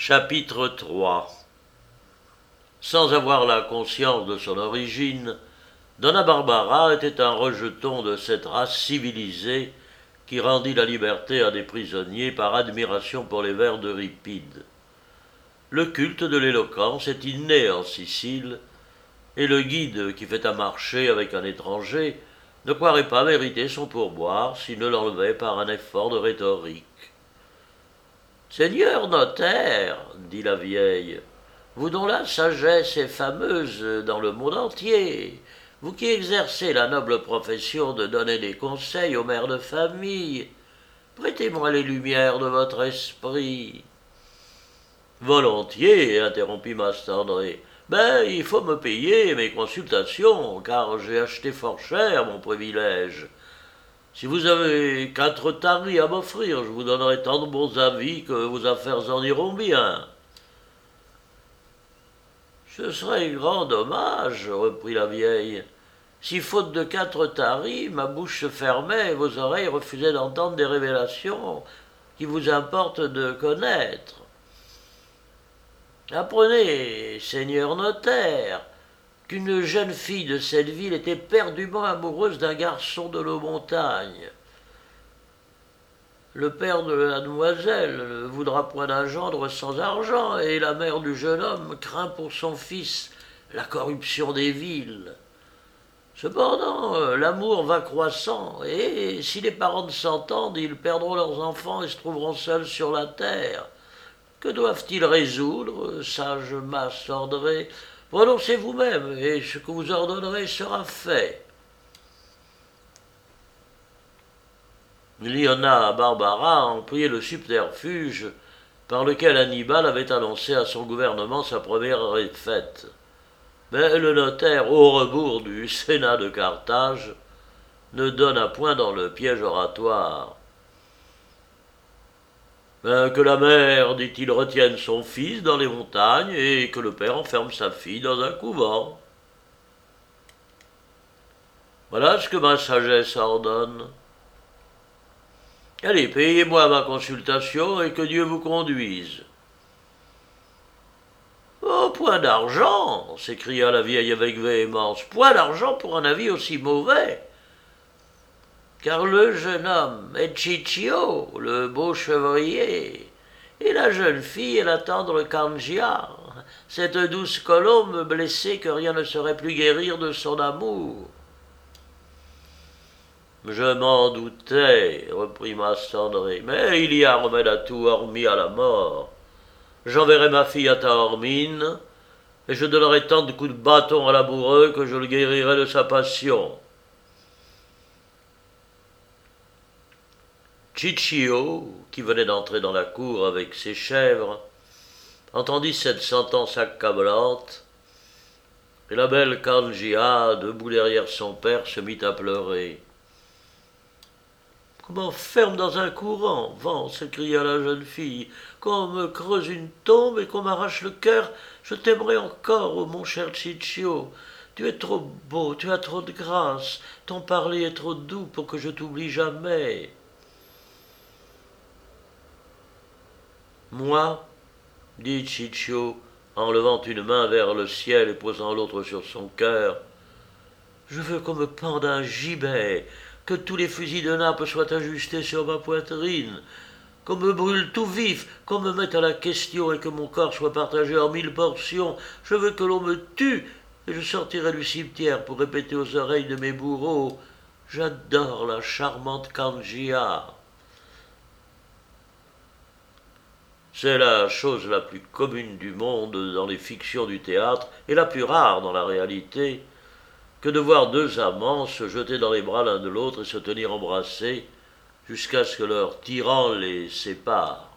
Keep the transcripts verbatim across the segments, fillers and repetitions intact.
Chapitre trois. Sans avoir la conscience de son origine, Donna Barbara était un rejeton de cette race civilisée qui rendit la liberté à des prisonniers par admiration pour les vers d'Euripide. Le culte de l'éloquence est inné en Sicile, et le guide qui fait un marché avec un étranger ne croirait pas mériter son pourboire s'il ne l'enlevait par un effort de rhétorique. « Seigneur notaire, dit la vieille, vous dont la sagesse est fameuse dans le monde entier, vous qui exercez la noble profession de donner des conseils aux mères de famille, prêtez-moi les lumières de votre esprit. » « Volontiers, interrompit Mastandré. Ben, il faut me payer mes consultations, car j'ai acheté fort cher mon privilège. Si vous avez quatre taris à m'offrir, je vous donnerai tant de bons avis que vos affaires en iront bien. »« Ce serait grand dommage, reprit la vieille, si faute de quatre taris, ma bouche se fermait et vos oreilles refusaient d'entendre des révélations qui vous importe de connaître. Apprenez, seigneur notaire, qu'une jeune fille de cette ville était perdument amoureuse d'un garçon de nos montagnes. Le père de la demoiselle ne voudra point d'un gendre sans argent, et la mère du jeune homme craint pour son fils la corruption des villes. Cependant, l'amour va croissant, et si les parents s'entendent, ils perdront leurs enfants et se trouveront seuls sur la terre. Que doivent-ils résoudre, sage Mastandré? Prononcez vous-même, et ce que vous ordonnerez sera fait. Liona Barbara employait le subterfuge par lequel Hannibal avait annoncé à son gouvernement sa première défaite. Mais le notaire, au rebours du Sénat de Carthage, ne donna point dans le piège oratoire. Ben, que la mère, dit-il, retienne son fils dans les montagnes et que le père enferme sa fille dans un couvent. Voilà ce que ma sagesse ordonne. Allez, payez-moi ma consultation et que Dieu vous conduise. Oh, point d'argent, s'écria la vieille avec véhémence, point d'argent pour un avis aussi mauvais. Car le jeune homme est Ciccio, le beau chevrier, et la jeune fille est la tendre Cangia, cette douce colombe blessée que rien ne saurait plus guérir de son amour. Je m'en doutais, reprit Mastandré, mais il y a remède à tout hormis à la mort. J'enverrai ma fille à Taormine, et je donnerai tant de coups de bâton à l'amoureux que je le guérirai de sa passion. Ciccio, qui venait d'entrer dans la cour avec ses chèvres, entendit cette sentence accablante, et la belle Cangia, debout derrière son père, se mit à pleurer. « Qu'on m'enferme dans un courant, vent, s'écria la jeune fille, qu'on me creuse une tombe et qu'on m'arrache le cœur, je t'aimerai encore, ô mon cher Ciccio. Tu es trop beau, tu as trop de grâce, ton parler est trop doux pour que je t'oublie jamais. » Moi, dit Ciccio, en levant une main vers le ciel et posant l'autre sur son cœur, je veux qu'on me pende un gibet, que tous les fusils de Naples soient ajustés sur ma poitrine, qu'on me brûle tout vif, qu'on me mette à la question et que mon corps soit partagé en mille portions. Je veux que l'on me tue, et je sortirai du cimetière pour répéter aux oreilles de mes bourreaux « J'adore la charmante Cangia ». C'est la chose la plus commune du monde dans les fictions du théâtre et la plus rare dans la réalité que de voir deux amants se jeter dans les bras l'un de l'autre et se tenir embrassés jusqu'à ce que leur tyran les sépare.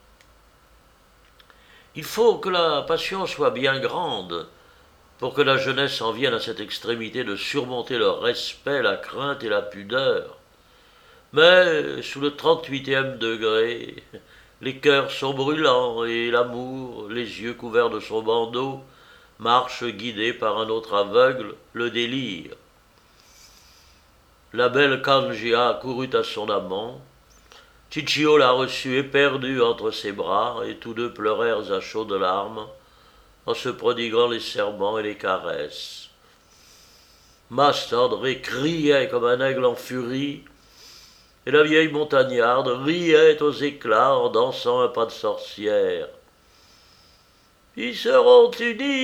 Il faut que la passion soit bien grande pour que la jeunesse en vienne à cette extrémité de surmonter le respect, la crainte et la pudeur. Mais sous le trente-huitième degré, les cœurs sont brûlants et l'amour, les yeux couverts de son bandeau, marche guidé par un autre aveugle, le délire. La belle Cangia courut à son amant, Ciccio la reçut éperdu entre ses bras, et tous deux pleurèrent à chaudes larmes, en se prodiguant les serments et les caresses. Mastandré criait comme un aigle en furie, et la vieille montagnarde riait aux éclats en dansant un pas de sorcière. « Ils seront unis !»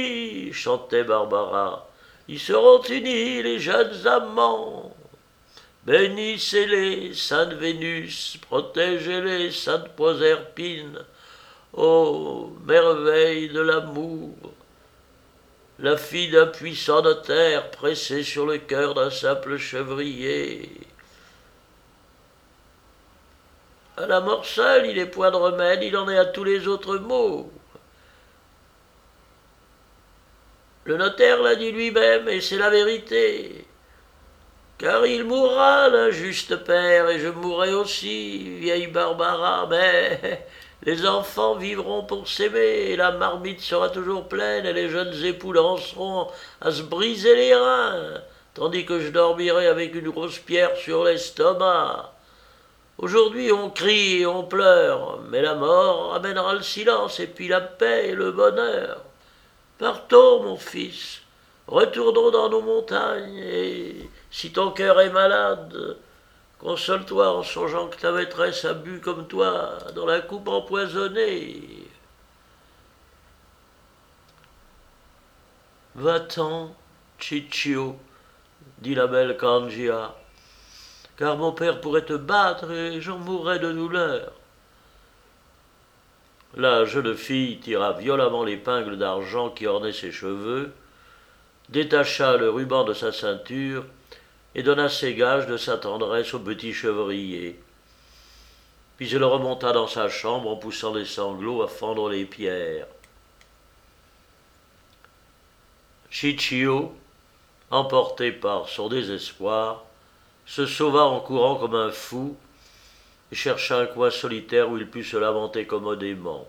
chantait Barbara. « Ils seront unis, les jeunes amants !» Bénissez-les, sainte Vénus, protégez-les, sainte Proserpine. Ô merveille de l'amour, la fille d'un puissant notaire pressée sur le cœur d'un simple chevrier. À la mort seule, il n'est point de remède, il en est à tous les autres maux. Le notaire l'a dit lui-même, et c'est la vérité. Car il mourra, l'injuste père, et je mourrai aussi, vieille Barbara, mais les enfants vivront pour s'aimer, et la marmite sera toujours pleine, et les jeunes époux lanceront à se briser les reins, tandis que je dormirai avec une grosse pierre sur l'estomac. Aujourd'hui on crie et on pleure, mais la mort amènera le silence, et puis la paix et le bonheur. Partons, mon fils, retournons dans nos montagnes, et si ton cœur est malade, console-toi en songeant que ta maîtresse a bu comme toi dans la coupe empoisonnée. Va-t'en, Ciccio, dit la belle Cangia, car mon père pourrait te battre et j'en mourrais de douleur. La jeune fille tira violemment l'épingle d'argent qui ornait ses cheveux, détacha le ruban de sa ceinture et donna ses gages de sa tendresse au petit chevrier. Puis elle remonta dans sa chambre en poussant des sanglots à fendre les pierres. Ciccio, emporté par son désespoir, se sauva en courant comme un fou et chercha un coin solitaire où il put se lamenter commodément.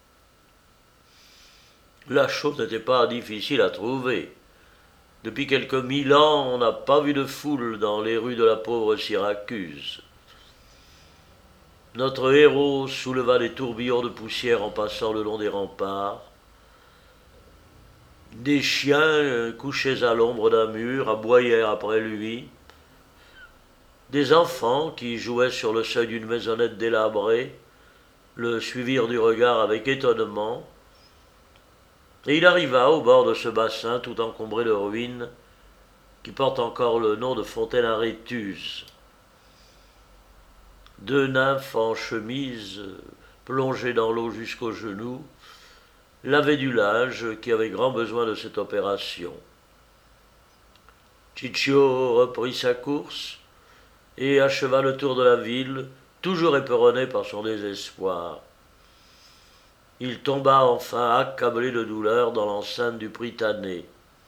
La chose n'était pas difficile à trouver. Depuis quelques mille ans, on n'a pas vu de foule dans les rues de la pauvre Syracuse. Notre héros souleva des tourbillons de poussière en passant le long des remparts. Des chiens couchés à l'ombre d'un mur aboyèrent après lui. Des enfants qui jouaient sur le seuil d'une maisonnette délabrée le suivirent du regard avec étonnement, et il arriva au bord de ce bassin tout encombré de ruines qui porte encore le nom de fontaine à Réthuse. Deux nymphes en chemise, plongées dans l'eau jusqu'aux genoux, lavaient du linge qui avait grand besoin de cette opération. Ciccio reprit sa course et acheva le tour de la ville, toujours éperonné par son désespoir. Il tomba enfin accablé de douleur dans l'enceinte du Prytanée.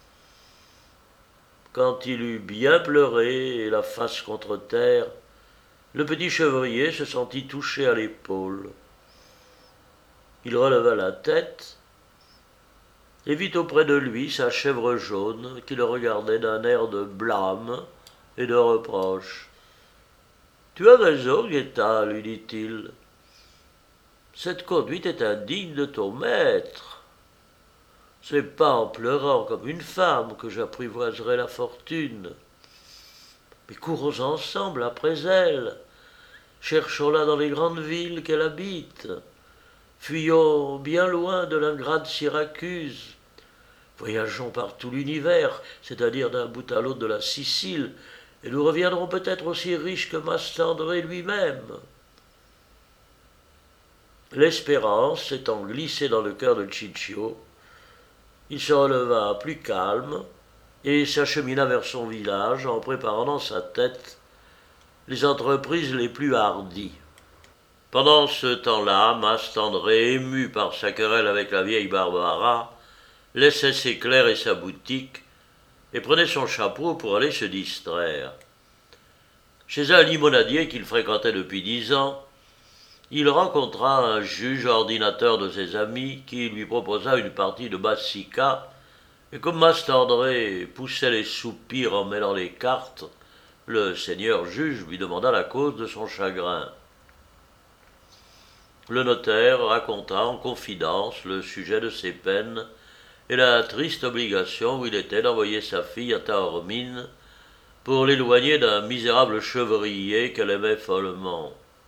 Quand il eut bien pleuré et la face contre terre, le petit chevrier se sentit touché à l'épaule. Il releva la tête et vit auprès de lui sa chèvre jaune qui le regardait d'un air de blâme et de reproche. « Tu as raison, Guetta, lui dit-il. Cette conduite est indigne de ton maître. Ce n'est pas en pleurant comme une femme que j'apprivoiserai la fortune. Mais courons ensemble après elle. Cherchons-la dans les grandes villes qu'elle habite. Fuyons bien loin de l'ingrate Syracuse. Voyageons par tout l'univers, c'est-à-dire d'un bout à l'autre de la Sicile, et nous reviendrons peut-être aussi riches que Mastandré lui-même. » L'espérance s'étant glissée dans le cœur de Ciccio, il se releva plus calme et s'achemina vers son village en préparant dans sa tête les entreprises les plus hardies. Pendant ce temps-là, Mastandré, ému par sa querelle avec la vieille Barbara, laissait ses clercs et sa boutique et prenait son chapeau pour aller se distraire. Chez un limonadier qu'il fréquentait depuis dix ans, il rencontra un juge ordinateur de ses amis qui lui proposa une partie de bassica, et comme Mastandré poussait les soupirs en mêlant les cartes, le seigneur juge lui demanda la cause de son chagrin. Le notaire raconta en confidence le sujet de ses peines et la triste obligation où il était d'envoyer sa fille à Taormine pour l'éloigner d'un misérable chevrier qu'elle aimait follement.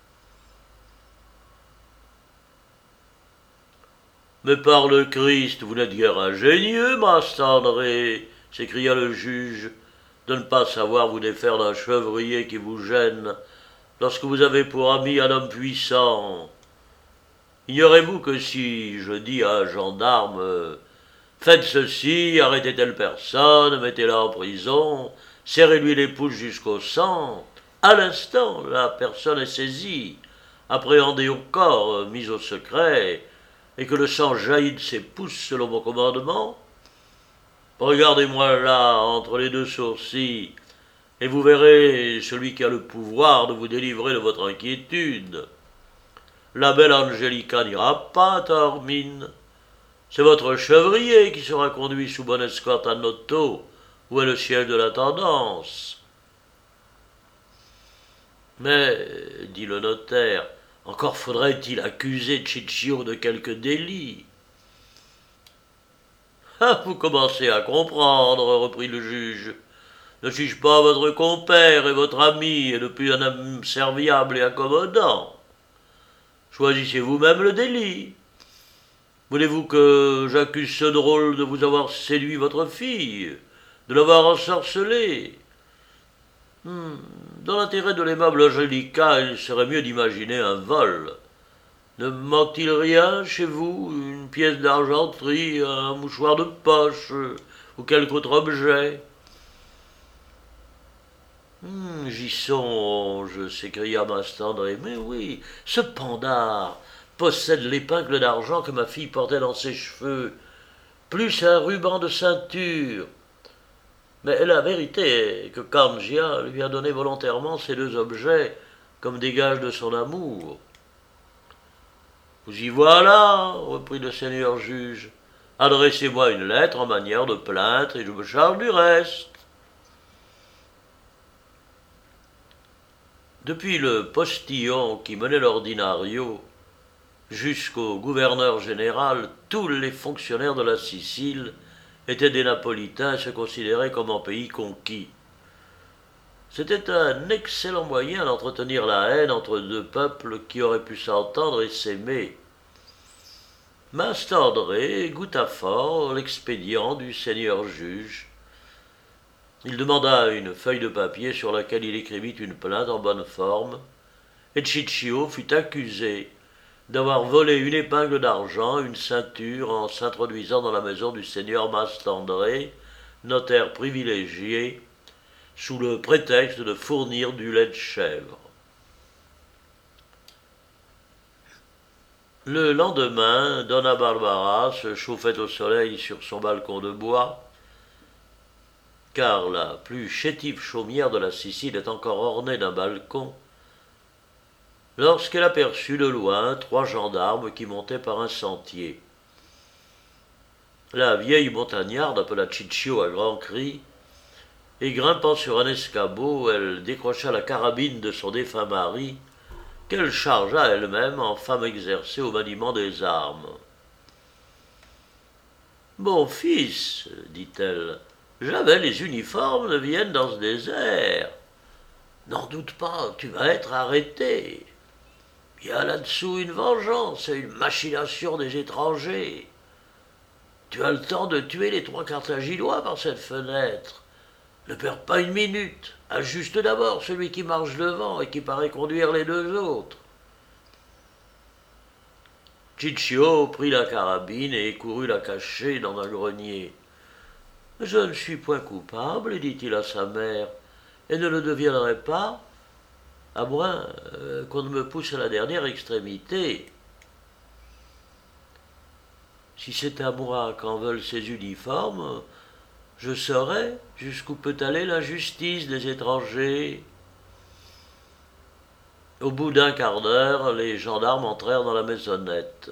« Mais par le Christ, vous n'êtes guère ingénieux, Master André, s'écria le juge, de ne pas savoir vous défaire d'un chevrier qui vous gêne, lorsque vous avez pour ami un homme puissant. Ignorez-vous que si je dis à un gendarme « Faites ceci, arrêtez telle personne, mettez-la en prison, serrez-lui les pouces jusqu'au sang », à l'instant, la personne est saisie, appréhendée au corps, mise au secret, et que le sang jaillit de ses pouces selon mon commandement? Regardez-moi là, entre les deux sourcils, et vous verrez celui qui a le pouvoir de vous délivrer de votre inquiétude. La belle Angelica n'ira pas à Taormine. C'est votre chevrier qui sera conduit sous bonne escorte à Noto, où est le siège de l'intendance. Mais, dit le notaire, encore faudrait-il accuser Ciccio de quelque délit. Ah, vous commencez à comprendre, reprit le juge. Ne suis-je pas votre compère et votre ami, et depuis un homme serviable et accommodant? Choisissez vous-même le délit. Voulez-vous que j'accuse ce drôle de vous avoir séduit votre fille, de l'avoir ensorcelée? hmm, Dans l'intérêt de l'aimable Angelica, il serait mieux d'imaginer un vol. Ne manque-t-il rien chez vous? Une pièce d'argenterie, un mouchoir de poche, ou quelque autre objet? Hmm, J'y songe, s'écria Master André. Mais oui, ce pendard possède l'épingle d'argent que ma fille portait dans ses cheveux, plus un ruban de ceinture. Mais la vérité est que Cangia lui a donné volontairement ces deux objets comme des gages de son amour. Vous y voilà, reprit le seigneur juge. Adressez-moi une lettre en manière de plainte et je me charge du reste. Depuis le postillon qui menait l'ordinario jusqu'au gouverneur général, tous les fonctionnaires de la Sicile étaient des Napolitains et se considéraient comme en pays conquis. C'était un excellent moyen d'entretenir la haine entre deux peuples qui auraient pu s'entendre et s'aimer. Master André goûta fort l'expédient du seigneur juge. Il demanda une feuille de papier sur laquelle il écrivit une plainte en bonne forme, et Ciccio fut accusé d'avoir volé une épingle d'argent, une ceinture, en s'introduisant dans la maison du seigneur Master André, notaire privilégié, sous le prétexte de fournir du lait de chèvre. Le lendemain, Donna Barbara se chauffait au soleil sur son balcon de bois, car la plus chétive chaumière de la Sicile est encore ornée d'un balcon, lorsqu'elle aperçut de loin trois gendarmes qui montaient par un sentier. La vieille montagnarde appela Ciccio à grands cris, et grimpant sur un escabeau, elle décrocha la carabine de son défunt mari, qu'elle chargea elle-même en femme exercée au maniement des armes. « Mon fils, dit-elle, jamais les uniformes ne viennent dans ce désert. N'en doute pas, tu vas être arrêté. Il y a là-dessous une vengeance et une machination des étrangers. Tu as le temps de tuer les trois Carthaginois par cette fenêtre. Ne perds pas une minute. Ajuste d'abord celui qui marche devant et qui paraît conduire les deux autres. » Ciccio prit la carabine et courut la cacher dans un grenier. « Je ne suis point coupable, dit-il à sa mère, et ne le deviendrai pas, à moins euh, qu'on ne me pousse à la dernière extrémité. Si c'est à moi qu'en veulent ces uniformes, je saurai jusqu'où peut aller l'injustice des étrangers. » Au bout d'un quart d'heure, les gendarmes entrèrent dans la maisonnette.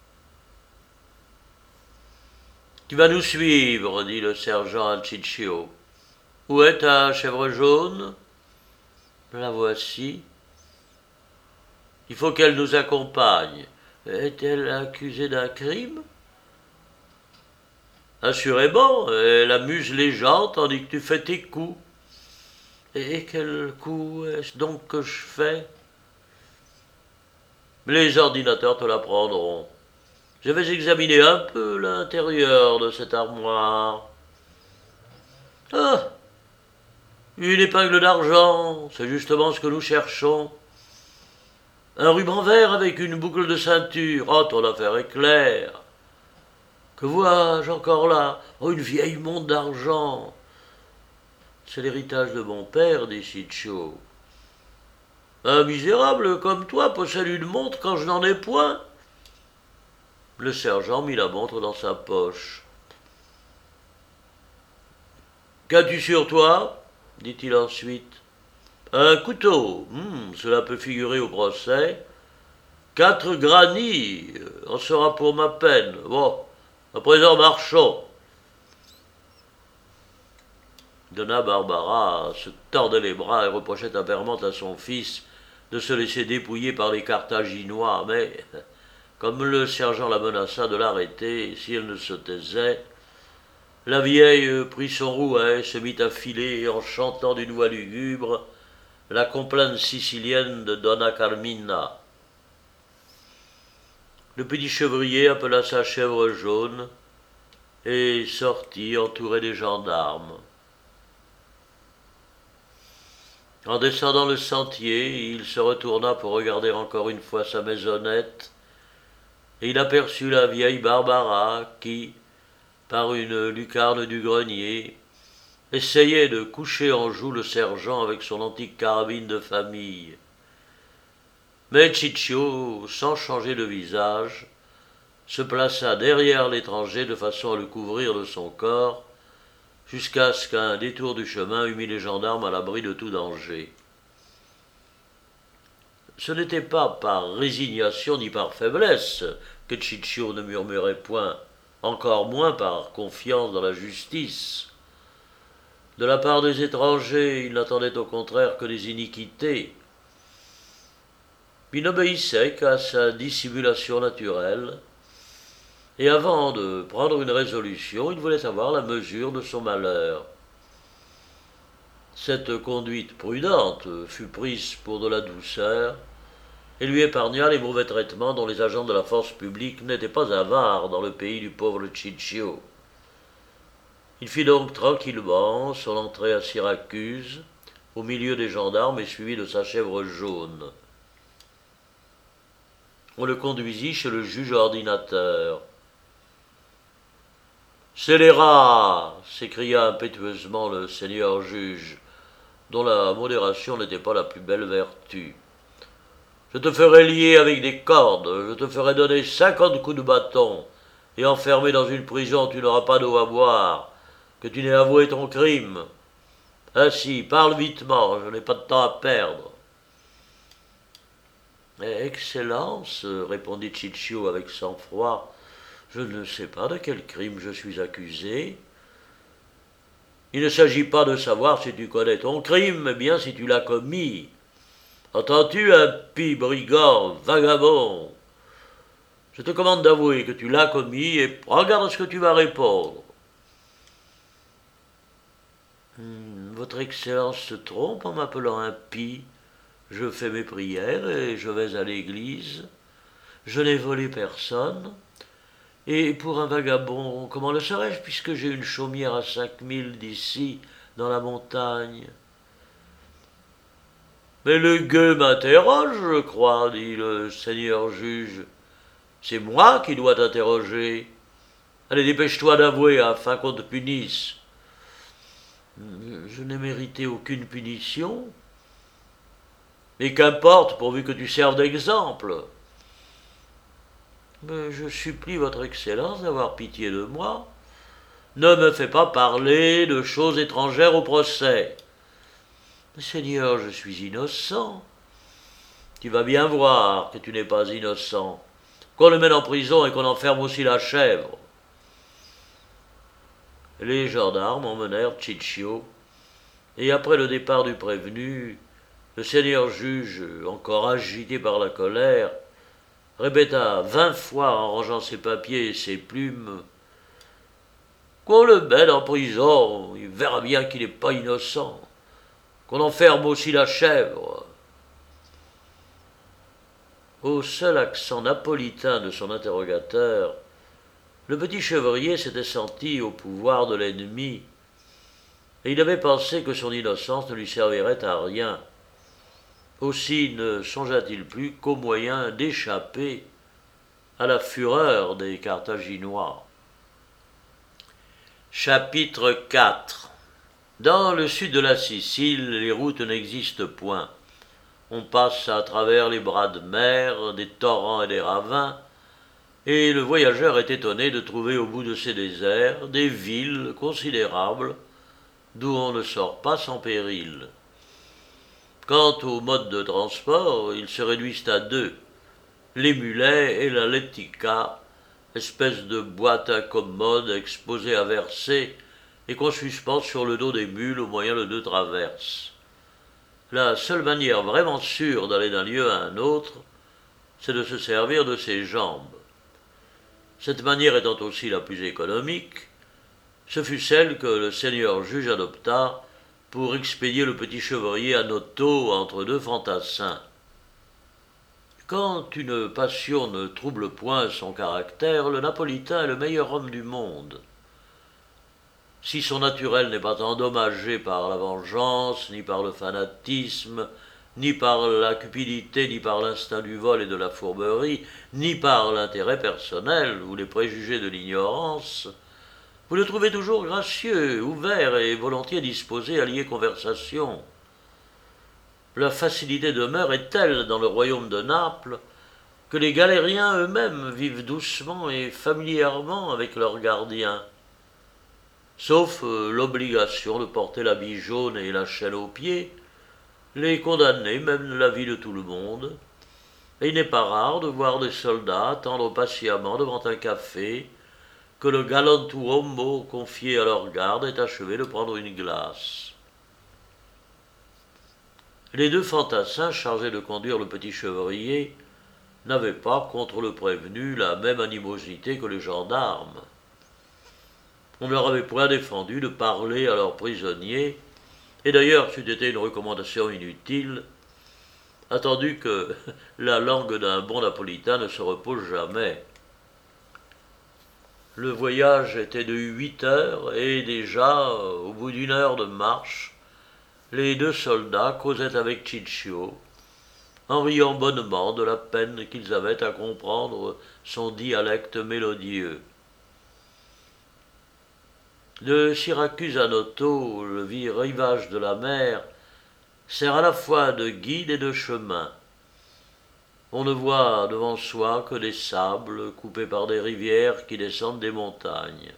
« Tu vas nous suivre, dit le sergent à Ciccio. Où est ta chèvre jaune? La voici. Il faut qu'elle nous accompagne. Est-elle accusée d'un crime? Assurément, elle amuse les gens tandis que tu fais tes coups. Et quel coup est-ce donc que je fais? Les ordinateurs te l'apprendront. Je vais examiner un peu l'intérieur de cette armoire. Ah, une épingle d'argent, c'est justement ce que nous cherchons. Un ruban vert avec une boucle de ceinture. Oh, ton affaire est claire. Que vois-je encore là? Oh, une vieille montre d'argent. C'est l'héritage de mon père, dit Ciccio. Un misérable comme toi possède une montre quand je n'en ai point. Le sergent mit la montre dans sa poche. Qu'as-tu sur toi? Dit-il ensuite. Un couteau. Hmm, cela peut figurer au procès. Quatre granits. En sera pour ma peine. Bon, à présent marchons. Donna Barbara se tordait les bras et reprochait amèrement à son fils de se laisser dépouiller par les Carthaginois, mais, comme le sergent la menaça de l'arrêter si elle ne se taisait, la vieille prit son rouet, se mit à filer en chantant d'une voix lugubre la complainte sicilienne de Donna Carmina. Le petit chevrier appela sa chèvre jaune et sortit entouré des gendarmes. En descendant le sentier, il se retourna pour regarder encore une fois sa maisonnette, et il aperçut la vieille Barbara qui, par une lucarne du grenier, essayait de coucher en joue le sergent avec son antique carabine de famille. Mais Ciccio, sans changer de visage, se plaça derrière l'étranger de façon à le couvrir de son corps, jusqu'à ce qu'un détour du chemin eût mis les gendarmes à l'abri de tout danger. Ce n'était pas par résignation ni par faiblesse que Ciccio ne murmurait point, encore moins par confiance dans la justice. De la part des étrangers, il n'attendait au contraire que des iniquités. Il n'obéissait qu'à sa dissimulation naturelle, et avant de prendre une résolution, il voulait savoir la mesure de son malheur. Cette conduite prudente fut prise pour de la douceur et lui épargna les mauvais traitements dont les agents de la force publique n'étaient pas avares dans le pays du pauvre Ciccio. Il fit donc tranquillement son entrée à Syracuse, au milieu des gendarmes et suivi de sa chèvre jaune. On le conduisit chez le juge ordinateur. « Scélérat » s'écria impétueusement le seigneur juge, dont la modération n'était pas la plus belle vertu. « Je te ferai lier avec des cordes, je te ferai donner cinquante coups de bâton, et enfermer dans une prison où tu n'auras pas d'eau à boire, que tu n'aies avoué ton crime. Ainsi, parle vitement, je n'ai pas de temps à perdre. » « Excellence, répondit Ciccio avec sang-froid, je ne sais pas de quel crime je suis accusé. Il ne s'agit pas de savoir si tu connais ton crime, mais bien si tu l'as commis. Entends-tu, impie, brigand, vagabond? Je te commande d'avouer que tu l'as commis et regarde à ce que tu vas répondre. Hmm, votre Excellence se trompe en m'appelant impie. Je fais mes prières et je vais à l'église. Je n'ai volé personne. Et pour un vagabond, comment le serais-je, puisque j'ai une chaumière à cinq milles d'ici, dans la montagne? Mais le gueux m'interroge, je crois, dit le seigneur juge. C'est moi qui dois t'interroger. Allez, dépêche-toi d'avouer afin qu'on te punisse. Je n'ai mérité aucune punition. Mais qu'importe, pourvu que tu serves d'exemple. Mais je supplie votre Excellence d'avoir pitié de moi. Ne me fais pas parler de choses étrangères au procès. Seigneur, je suis innocent. Tu vas bien voir que tu n'es pas innocent. Qu'on le mène en prison et qu'on enferme aussi la chèvre. Les gendarmes emmenèrent Ciccio, et après le départ du prévenu, Le seigneur juge, encore agité par la colère, répéta vingt fois en rangeant ses papiers et ses plumes « Qu'on le mène en prison, il verra bien qu'il n'est pas innocent. Qu'on enferme aussi la chèvre. » Au seul accent napolitain de son interrogateur, le petit chevrier s'était senti au pouvoir de l'ennemi, et il avait pensé que son innocence ne lui servirait à rien. Aussi ne songea-t-il plus qu'au moyen d'échapper à la fureur des Carthaginois. Chapitre quatre. Dans le sud de la Sicile, les routes n'existent point. On passe à travers les bras de mer, des torrents et des ravins, et le voyageur est étonné de trouver au bout de ces déserts des villes considérables d'où on ne sort pas sans péril. Quant aux modes de transport, ils se réduisent à deux, les mulets et la lettica, espèce de boîte incommode exposée à verser et qu'on suspend sur le dos des mules au moyen de deux traverses. La seule manière vraiment sûre d'aller d'un lieu à un autre, c'est de se servir de ses jambes. Cette manière étant aussi la plus économique, ce fut celle que le seigneur juge adopta pour expédier le petit chevrier à Noto entre deux fantassins. Quand une passion ne trouble point son caractère, le Napolitain est le meilleur homme du monde. Si son naturel n'est pas endommagé par la vengeance, ni par le fanatisme, ni par la cupidité, ni par l'instinct du vol et de la fourberie, ni par l'intérêt personnel ou les préjugés de l'ignorance, vous le trouvez toujours gracieux, ouvert et volontiers disposé à lier conversation. La facilité de mœurs est telle dans le royaume de Naples que les galériens eux-mêmes vivent doucement et familièrement avec leurs gardiens, sauf euh, l'obligation de porter l'habit jaune et la chaîne aux pieds. Les condamnés mènent la vie de tout le monde, et il n'est pas rare de voir des soldats attendre patiemment devant un café que le galantuomo confié à leur garde est achevé de prendre une glace. Les deux fantassins chargés de conduire le petit chevrier n'avaient pas contre le prévenu la même animosité que les gendarmes. On ne leur avait point défendu de parler à leurs prisonniers, et d'ailleurs c'eût été une recommandation inutile, attendu que la langue d'un bon napolitain ne se repose jamais. Le voyage était de huit heures, et déjà, au bout d'une heure de marche, les deux soldats causaient avec Ciccio, en riant bonnement de la peine qu'ils avaient à comprendre son dialecte mélodieux. De Syracuse à Noto, le rivage de la mer sert à la fois de guide et de chemin. On ne voit devant soi que des sables coupés par des rivières qui descendent des montagnes.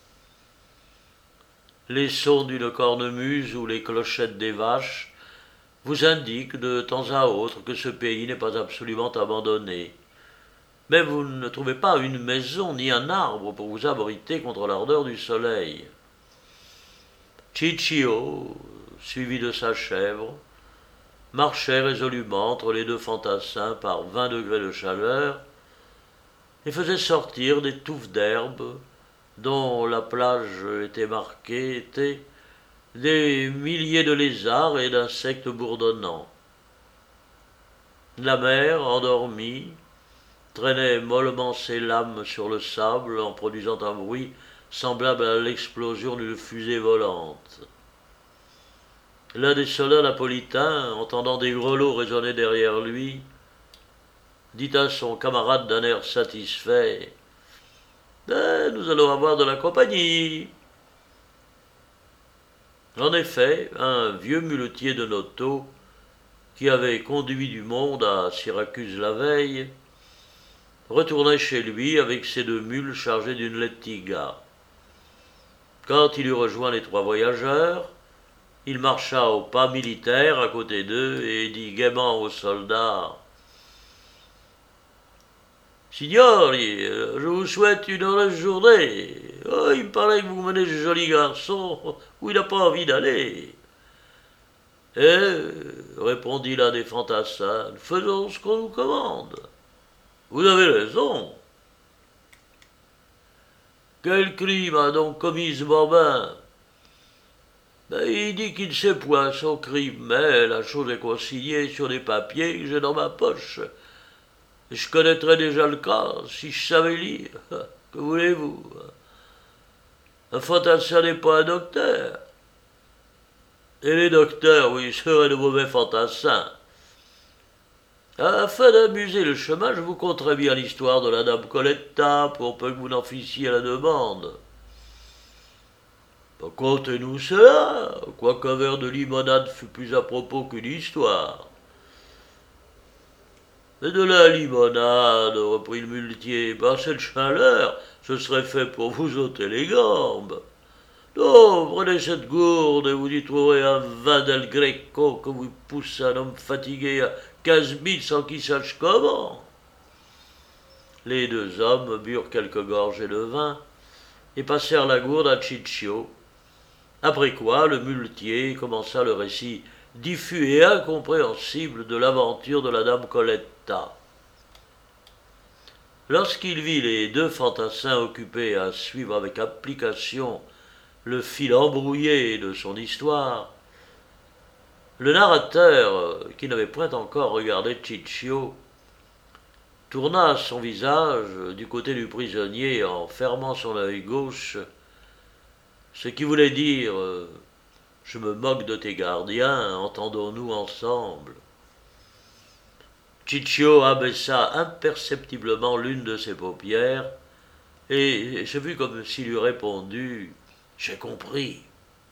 Les sons d'une cornemuse ou les clochettes des vaches vous indiquent de temps à autre que ce pays n'est pas absolument abandonné. Mais vous ne trouvez pas une maison ni un arbre pour vous abriter contre l'ardeur du soleil. Ciccio, suivi de sa chèvre, marchait résolument entre les deux fantassins par vingt degrés de chaleur et faisait sortir des touffes d'herbe dont la plage était marquée, étaient des milliers de lézards et d'insectes bourdonnants. La mer, endormie, traînait mollement ses lames sur le sable en produisant un bruit semblable à l'explosion d'une fusée volante. L'un des soldats napolitains, entendant des grelots résonner derrière lui, dit à son camarade d'un air satisfait « Eh, nous allons avoir de la compagnie !» En effet, un vieux muletier de Noto, qui avait conduit du monde à Syracuse la veille, retournait chez lui avec ses deux mules chargées d'une lettiga. Quand il eut rejoint les trois voyageurs, il marcha au pas militaire à côté d'eux et dit gaiement aux soldats « Signori, je vous souhaite une heureuse journée. Oh, il me paraît que vous menez ce joli garçon où il n'a pas envie d'aller. » « Eh, répondit l'un des fantassins, faisons ce qu'on nous commande. Vous avez raison. Quel crime a donc commis ce bambin? Ben, il dit qu'il ne sait point son crime, mais la chose est consignée sur des papiers que j'ai dans ma poche. Je connaîtrais déjà le cas si je savais lire. Que voulez-vous? Un fantassin n'est pas un docteur. Et les docteurs, oui, seraient de mauvais fantassins. Afin d'amuser le chemin, je vous conterai bien l'histoire de la dame Coletta, pour peu que vous n'en fissiez la demande. Contez-nous cela, quoiqu'un verre de limonade fût plus à propos qu'une histoire. Mais de la limonade, reprit le muletier, par cette chaleur, ce serait fait pour vous ôter les gambes. Non, prenez cette gourde et vous y trouverez un vin del Greco que vous pousse un homme fatigué à quinze mille sans qu'il sache comment. Les deux hommes burent quelques gorgées de vin et passèrent la gourde à Ciccio. Après quoi, le muletier commença le récit diffus et incompréhensible de l'aventure de la dame Coletta. Lorsqu'il vit les deux fantassins occupés à suivre avec application le fil embrouillé de son histoire, le narrateur, qui n'avait point encore regardé Ciccio, tourna son visage du côté du prisonnier en fermant son œil gauche, ce qui voulait dire euh, « Je me moque de tes gardiens, entendons-nous ensemble ?» Ciccio abaissa imperceptiblement l'une de ses paupières, et ce fut comme s'il eût répondu « J'ai compris ».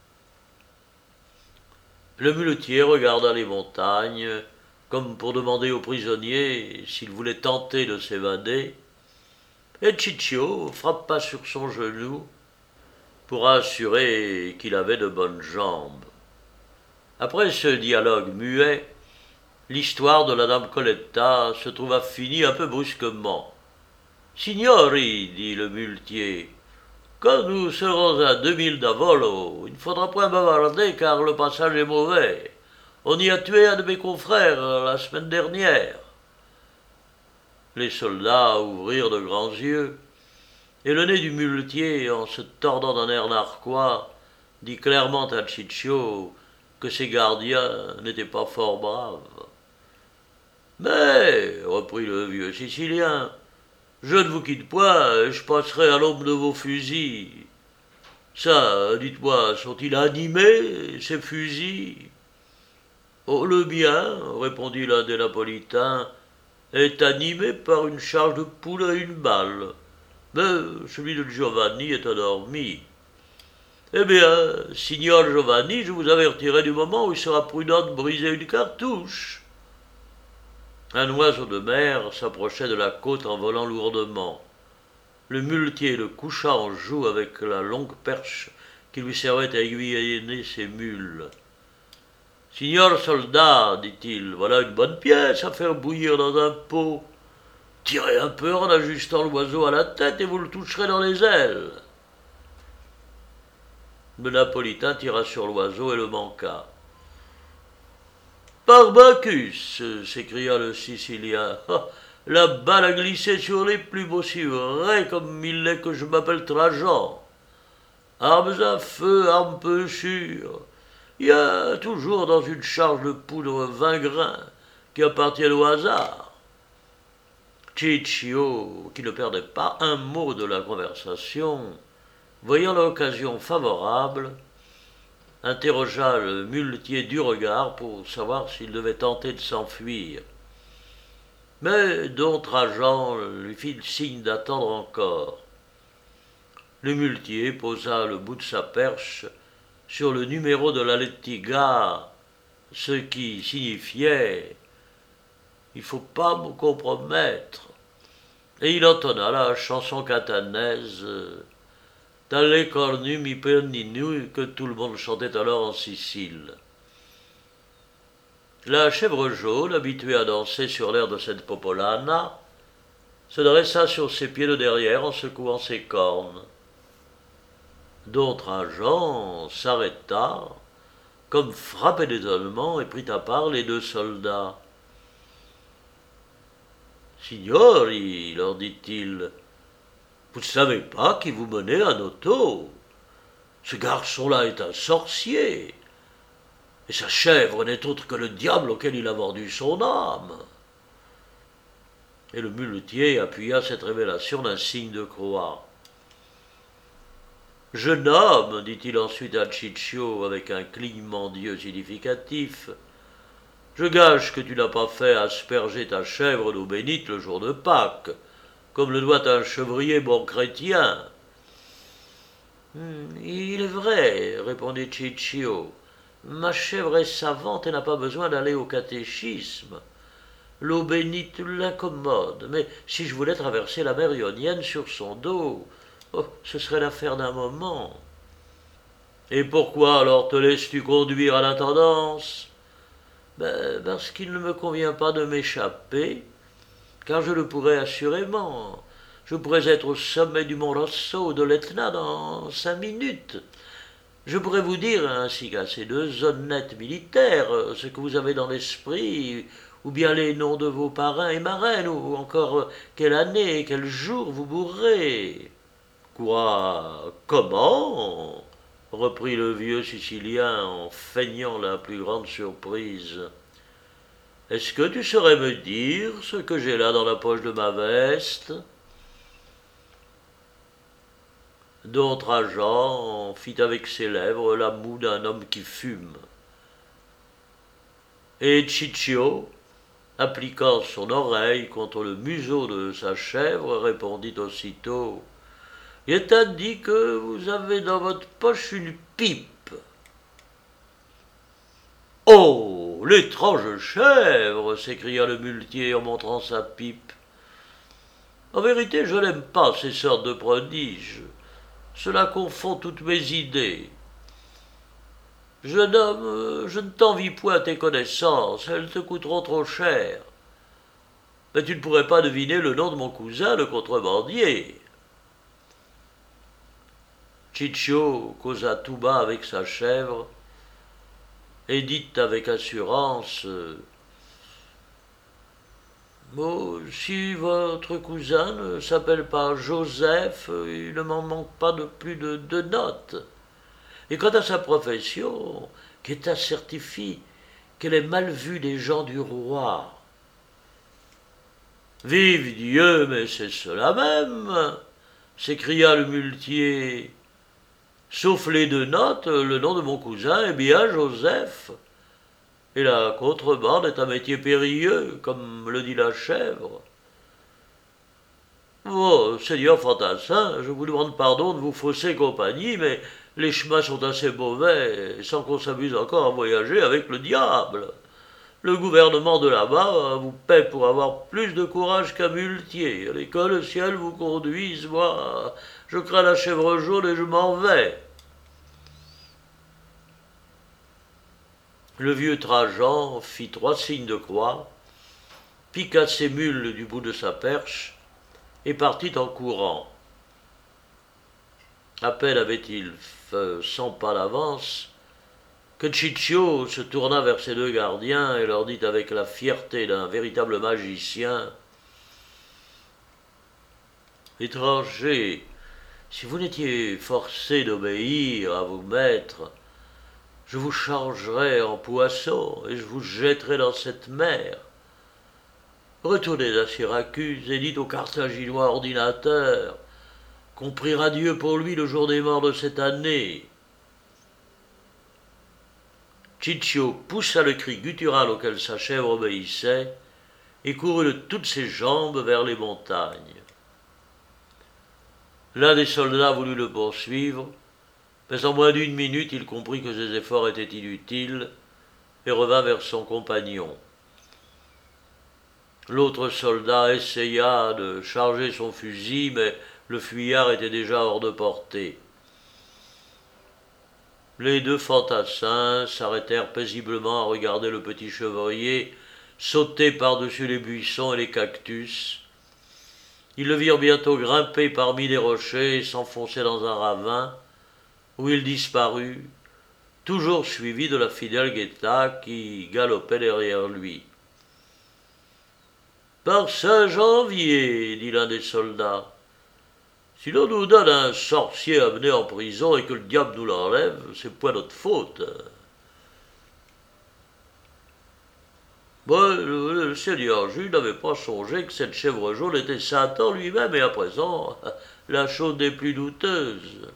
Le muletier regarda les montagnes, comme pour demander au prisonnier s'il voulait tenter de s'évader, et Ciccio frappa sur son genou pour assurer qu'il avait de bonnes jambes. Après ce dialogue muet, l'histoire de la dame Coletta se trouva finie un peu brusquement. « Signori, dit le muletier, quand nous serons à deux milles d'Avolo, il ne faudra point bavarder car le passage est mauvais. On y a tué un de mes confrères la semaine dernière. » Les soldats ouvrirent de grands yeux, et le nez du muletier, en se tordant d'un air narquois, dit clairement à Ciccio que ses gardiens n'étaient pas fort braves. « Mais, reprit le vieux Sicilien, je ne vous quitte point et je passerai à l'aube de vos fusils. Ça, dites-moi, sont-ils animés, ces fusils? » « Oh, le mien, répondit l'un des Napolitains, est animé par une charge de poule à une balle. Mais celui de Giovanni est endormi. »« Eh bien, signor Giovanni, je vous avertirai du moment où il sera prudent de briser une cartouche. » Un oiseau de mer s'approchait de la côte en volant lourdement. Le muletier le coucha en joue avec la longue perche qui lui servait à aiguillonner ses mules. « Signor soldat, dit-il, voilà une bonne pièce à faire bouillir dans un pot. Tirez un peu en ajustant l'oiseau à la tête et vous le toucherez dans les ailes. » Le Napolitain tira sur l'oiseau et le manqua. « Par Bacchus !» s'écria le Sicilien. Oh, « la balle a glissé sur les plumes aussi vraies comme il l'est que je m'appelle Trajan. Armes à feu, armes peu sûres. Il y a toujours dans une charge de poudre vingt grains qui appartiennent au hasard. » Ciccio, qui ne perdait pas un mot de la conversation, voyant l'occasion favorable, interrogea le muletier du regard pour savoir s'il devait tenter de s'enfuir. Mais don Trajan lui fit signe d'attendre encore. Le muletier posa le bout de sa perche sur le numéro de la Lettiga, ce qui signifiait « Il ne faut pas me compromettre », et il entonna la chanson catanaise « Dalle cornu mi penninu » que tout le monde chantait alors en Sicile. La chèvre jaune, habituée à danser sur l'air de cette popolana, se dressa sur ses pieds de derrière en secouant ses cornes. Don Trajan s'arrêta, comme frappé d'étonnement, et prit à part les deux soldats. Signori, leur dit-il, vous ne savez pas qui vous menez à Noto. Ce garçon-là est un sorcier, et sa chèvre n'est autre que le diable auquel il a vendu son âme. Et le muletier appuya cette révélation d'un signe de croix. Jeune homme, dit-il ensuite à Ciccio avec un clignement d'yeux significatif, je gage que tu n'as pas fait asperger ta chèvre d'eau bénite le jour de Pâques, comme le doit un chevrier bon chrétien. Hmm, il est vrai, répondit Ciccio. Ma chèvre est savante et n'a pas besoin d'aller au catéchisme. L'eau bénite l'incommode, mais si je voulais traverser la mer Ionienne sur son dos, oh, ce serait l'affaire d'un moment. Et pourquoi alors te laisses-tu conduire à l'intendance? Ben, parce qu'il ne me convient pas de m'échapper, car je le pourrais assurément. Je pourrais être au sommet du mont Rosso ou de l'Etna dans cinq minutes. Je pourrais vous dire, ainsi qu'à ces deux honnêtes militaires, ce que vous avez dans l'esprit, ou bien les noms de vos parrains et marraines, ou encore quelle année et quel jour vous mourrez. Quoi? Comment? Reprit le vieux Sicilien en feignant la plus grande surprise. Est-ce que tu saurais me dire ce que j'ai là dans la poche de ma veste? D'autres agent fit avec ses lèvres la moue d'un homme qui fume. Et Ciccio, appliquant son oreille contre le museau de sa chèvre, répondit aussitôt « Il t'a dit que vous avez dans votre poche une pipe. » « Oh, l'étrange chèvre !» s'écria le muletier en montrant sa pipe. « En vérité, je n'aime pas ces sortes de prodiges. Cela confond toutes mes idées. Jeune homme, je ne t'envie point tes connaissances, elles te coûteront trop cher. Mais tu ne pourrais pas deviner le nom de mon cousin, le contrebandier. » Ciccio causa tout bas avec sa chèvre et dit avec assurance « Oh, si votre cousin ne s'appelle pas Joseph, il ne m'en manque pas de plus de deux notes. Et quant à sa profession, qu'État certifie qu'elle est mal vue des gens du roi. » « Vive Dieu, mais c'est cela même !» s'écria le muletier. « Sauf les deux notes, le nom de mon cousin est bien Joseph. Et la contrebande est un métier périlleux, comme le dit la chèvre. Oh, Seigneur Fantassin, je vous demande pardon de vous fausser compagnie, mais les chemins sont assez mauvais, sans qu'on s'amuse encore à voyager avec le diable. Le gouvernement de là-bas vous paie pour avoir plus de courage qu'un muletier. Allez, que le ciel vous conduise, moi, je crains la chèvre jaune et je m'en vais. » Le vieux Trajan fit trois signes de croix, piqua ses mules du bout de sa perche et partit en courant. À peine avait-il fait cent pas d'avance que Ciccio se tourna vers ses deux gardiens et leur dit avec la fierté d'un véritable magicien « Étrangers, si vous n'étiez forcés d'obéir à vos maîtres, je vous changerai en poisson et je vous jetterai dans cette mer. Retournez à Syracuse et dites au Carthaginois ordinateur qu'on priera Dieu pour lui le jour des morts de cette année. » Ciccio poussa le cri guttural auquel sa chèvre obéissait et courut de toutes ses jambes vers les montagnes. L'un des soldats voulut le poursuivre, mais en moins d'une minute il comprit que ses efforts étaient inutiles et revint vers son compagnon. L'autre soldat essaya de charger son fusil, mais le fuyard était déjà hors de portée. Les deux fantassins s'arrêtèrent paisiblement à regarder le petit chevrier sauter par-dessus les buissons et les cactus. Ils le virent bientôt grimper parmi les rochers et s'enfoncer dans un ravin, où il disparut, toujours suivi de la fidèle Guetta qui galopait derrière lui. « Par Saint-Janvier, dit l'un des soldats, si l'on nous donne un sorcier amené en prison et que le diable nous l'enlève, c'est pas notre faute. » Bon, le, le seigneur Jules n'avait pas songé que cette chèvre jaune était Satan lui-même, et à présent, la chose n'est plus douteuse.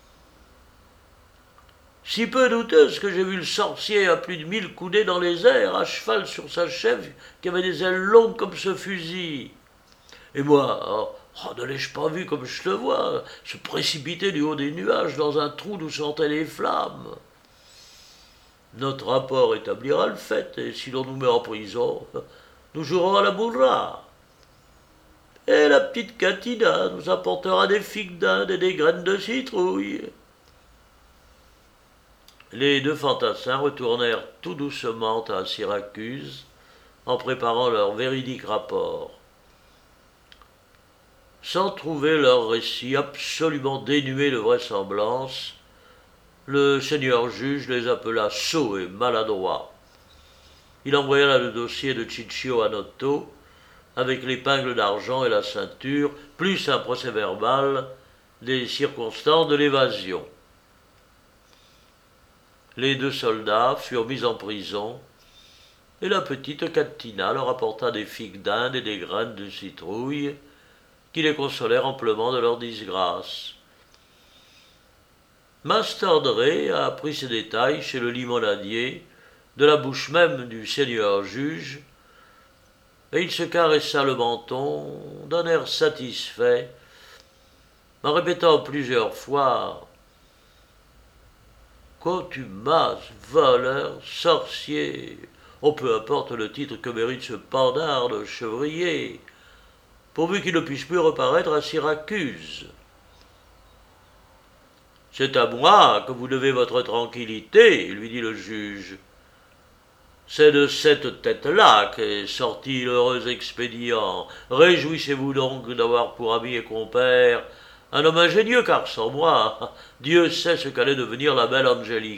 Si peu douteuse que j'ai vu le sorcier à plus de mille coudées dans les airs, à cheval sur sa chèvre qui avait des ailes longues comme ce fusil. Et moi, oh, oh, ne l'ai-je pas vu comme je te vois, se précipiter du haut des nuages dans un trou d'où sortaient les flammes. Notre rapport établira le fait, et si l'on nous met en prison, nous jouerons à la bourra. Et la petite Catina nous apportera des figues d'Inde et des graines de citrouille. Les deux fantassins retournèrent tout doucement à Syracuse en préparant leur véridique rapport. Sans trouver leur récit absolument dénué de vraisemblance, le seigneur juge les appela sots et maladroits. Il envoya là le dossier de Ciccio à Noto, avec l'épingle d'argent et la ceinture, plus un procès-verbal des circonstances de l'évasion. Les deux soldats furent mis en prison, et la petite Catina leur apporta des figues d'Inde et des graines de citrouille, qui les consolèrent amplement de leur disgrâce. Master Dre a appris ces détails chez le limonadier, de la bouche même du seigneur juge, et il se caressa le menton d'un air satisfait, en répétant plusieurs fois « Contumace, voleur, sorcier, oh, peu importe le titre que mérite ce pandard de chevrier, pourvu qu'il ne puisse plus reparaître à Syracuse. » « C'est à moi que vous devez votre tranquillité, lui dit le juge. C'est de cette tête-là qu'est sorti l'heureux expédient. Réjouissez-vous donc d'avoir pour ami et compère un homme ingénieux, car sans moi, Dieu sait ce qu'allait devenir la belle Angelica. »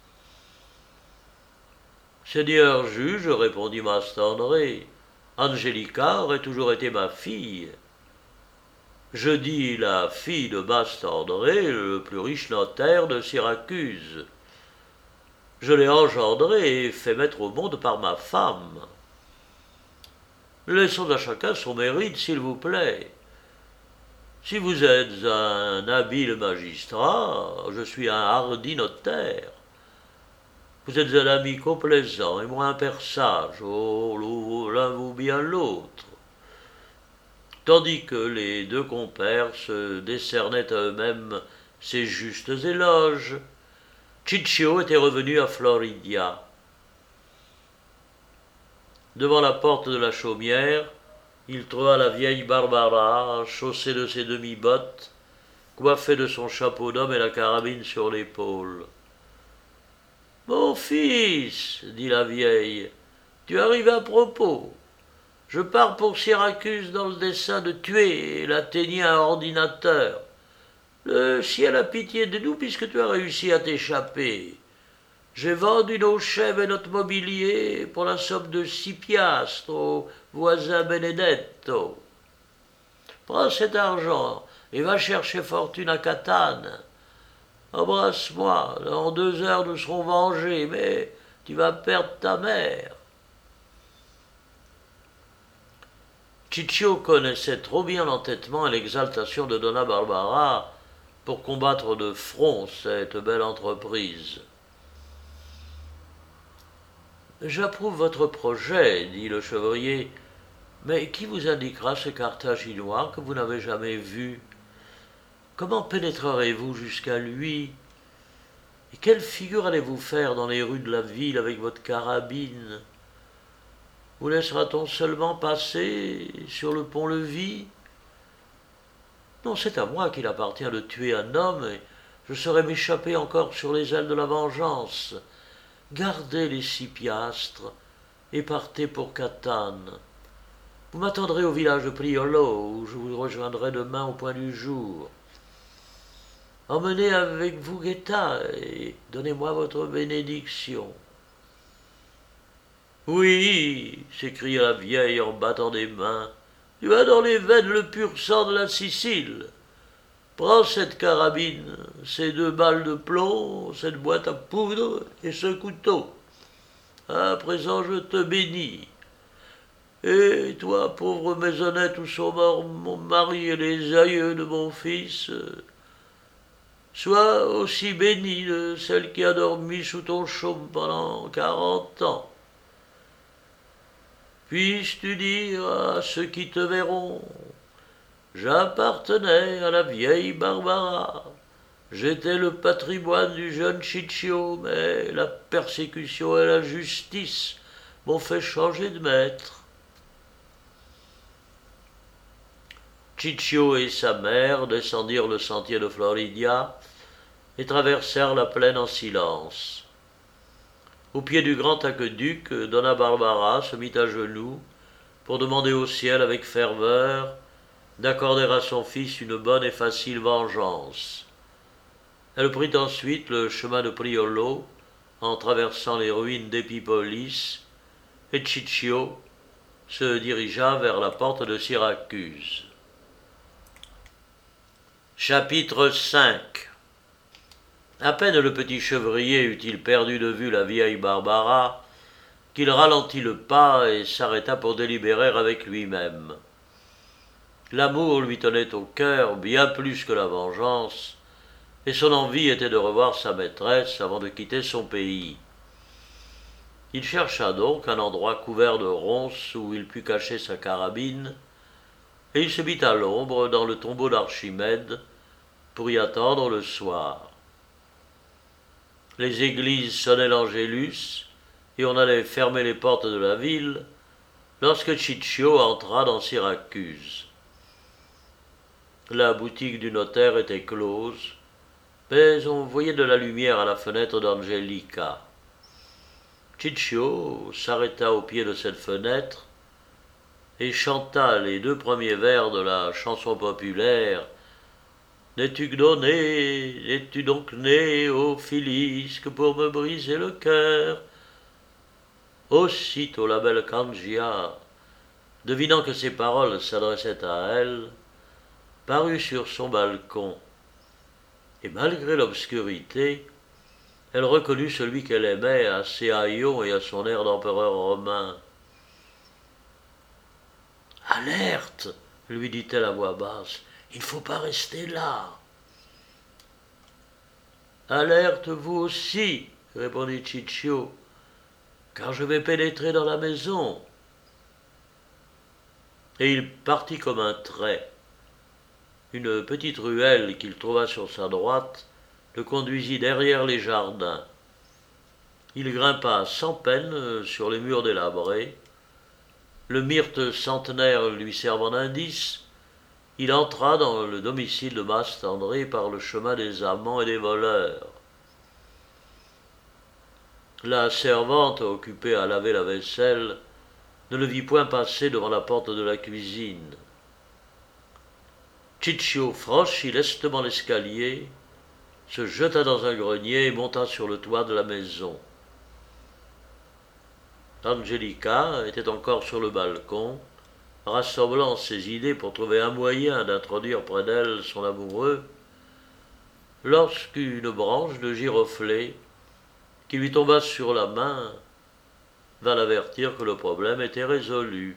« Seigneur juge, répondit Mastandré, Angelica aurait toujours été ma fille. Je dis la fille de Mastandré, le plus riche notaire de Syracuse. Je l'ai engendrée et fait mettre au monde par ma femme. Laissons à chacun son mérite, s'il vous plaît. Si vous êtes un habile magistrat, je suis un hardi notaire. Vous êtes un ami complaisant et moi un père sage, oh, l'un vaut bien l'autre. » Tandis que les deux compères se décernaient à eux-mêmes ces justes éloges, Ciccio était revenu à Floridia. Devant la porte de la chaumière, il trouva la vieille Barbara, chaussée de ses demi-bottes, coiffée de son chapeau d'homme et la carabine sur l'épaule. « Mon fils, dit la vieille, tu arrives à propos. Je pars pour Syracuse dans le dessein de tuer l'Athénien ordinateur. Le ciel a pitié de nous puisque tu as réussi à t'échapper. J'ai vendu nos chèvres et notre mobilier pour la somme de six piastres au voisin Benedetto. Prends cet argent et va chercher fortune à Catane. Embrasse-moi, dans deux heures nous serons vengés, mais tu vas perdre ta mère. » Ciccio connaissait trop bien l'entêtement et l'exaltation de Donna Barbara pour combattre de front cette belle entreprise. « J'approuve votre projet, dit le chevrier, mais qui vous indiquera ce Carthaginois que vous n'avez jamais vu? Comment pénétrerez-vous jusqu'à lui? Et quelle figure allez-vous faire dans les rues de la ville avec votre carabine? Vous laissera-t-on seulement passer sur le pont-levis? Non, c'est à moi qu'il appartient de tuer un homme, et je saurais m'échapper encore sur les ailes de la vengeance. Gardez les six piastres et partez pour Catane. Vous m'attendrez au village de Priolo, où je vous rejoindrai demain au point du jour. emmenez avec vous Guetta et donnez-moi votre bénédiction. Oui, s'écria la vieille en battant des mains, tu as dans les veines le pur sang de la Sicile. Prends cette carabine, ces deux balles de plomb, cette boîte à poudre et ce couteau. À présent je te bénis. Et toi, pauvre maisonnette où sont morts mon mari et les aïeux de mon fils, sois aussi bénie de celle qui a dormi sous ton chaume pendant quarante ans. Puisses-tu dire à ceux qui te verront, j'appartenais à la vieille Barbara, j'étais le patrimoine du jeune Ciccio, mais la persécution et la justice m'ont fait changer de maître. Ciccio et sa mère descendirent le sentier de Floridia et traversèrent la plaine en silence. Au pied du grand aqueduc, Donna Barbara se mit à genoux pour demander au ciel avec ferveur d'accorder à son fils une bonne et facile vengeance. Elle prit ensuite le chemin de Priolo en traversant les ruines d'Epipolis, et Ciccio se dirigea vers la porte de Syracuse. Chapitre cinq. À peine le petit chevrier eut-il perdu de vue la vieille Barbara, qu'il ralentit le pas et s'arrêta pour délibérer avec lui-même. L'amour lui tenait au cœur bien plus que la vengeance, et son envie était de revoir sa maîtresse avant de quitter son pays. Il chercha donc un endroit couvert de ronces où il put cacher sa carabine, et il se mit à l'ombre dans le tombeau d'Archimède pour y attendre le soir. Les églises sonnaient l'Angélus, et on allait fermer les portes de la ville, lorsque Ciccio entra dans Syracuse. La boutique du notaire était close, mais on voyait de la lumière à la fenêtre d'Angelica. Ciccio s'arrêta au pied de cette fenêtre et chanta les deux premiers vers de la chanson populaire. N'es-tu donné, n'es-tu donc né, ô Phyllis, que pour me briser le cœur? Aussitôt la belle Cangia, devinant que ces paroles s'adressaient à elle, parut sur son balcon, et malgré l'obscurité, elle reconnut celui qu'elle aimait à ses haillons et à son air d'empereur romain. « Alerte !» lui dit-elle à voix basse. « Il ne faut pas rester là. »« Alerte vous aussi, » répondit Ciccio, « car je vais pénétrer dans la maison. » Et il partit comme un trait. Une petite ruelle qu'il trouva sur sa droite le conduisit derrière les jardins. Il grimpa sans peine sur les murs délabrés. Le myrte centenaire lui servant d'indice, il entra dans le domicile de Mastandré par le chemin des amants et des voleurs. La servante, occupée à laver la vaisselle, ne le vit point passer devant la porte de la cuisine. Ciccio franchit lestement l'escalier, se jeta dans un grenier et monta sur le toit de la maison. Angelica était encore sur le balcon, rassemblant ses idées pour trouver un moyen d'introduire près d'elle son amoureux, lorsqu'une branche de giroflée, qui lui tomba sur la main, vint l'avertir que le problème était résolu.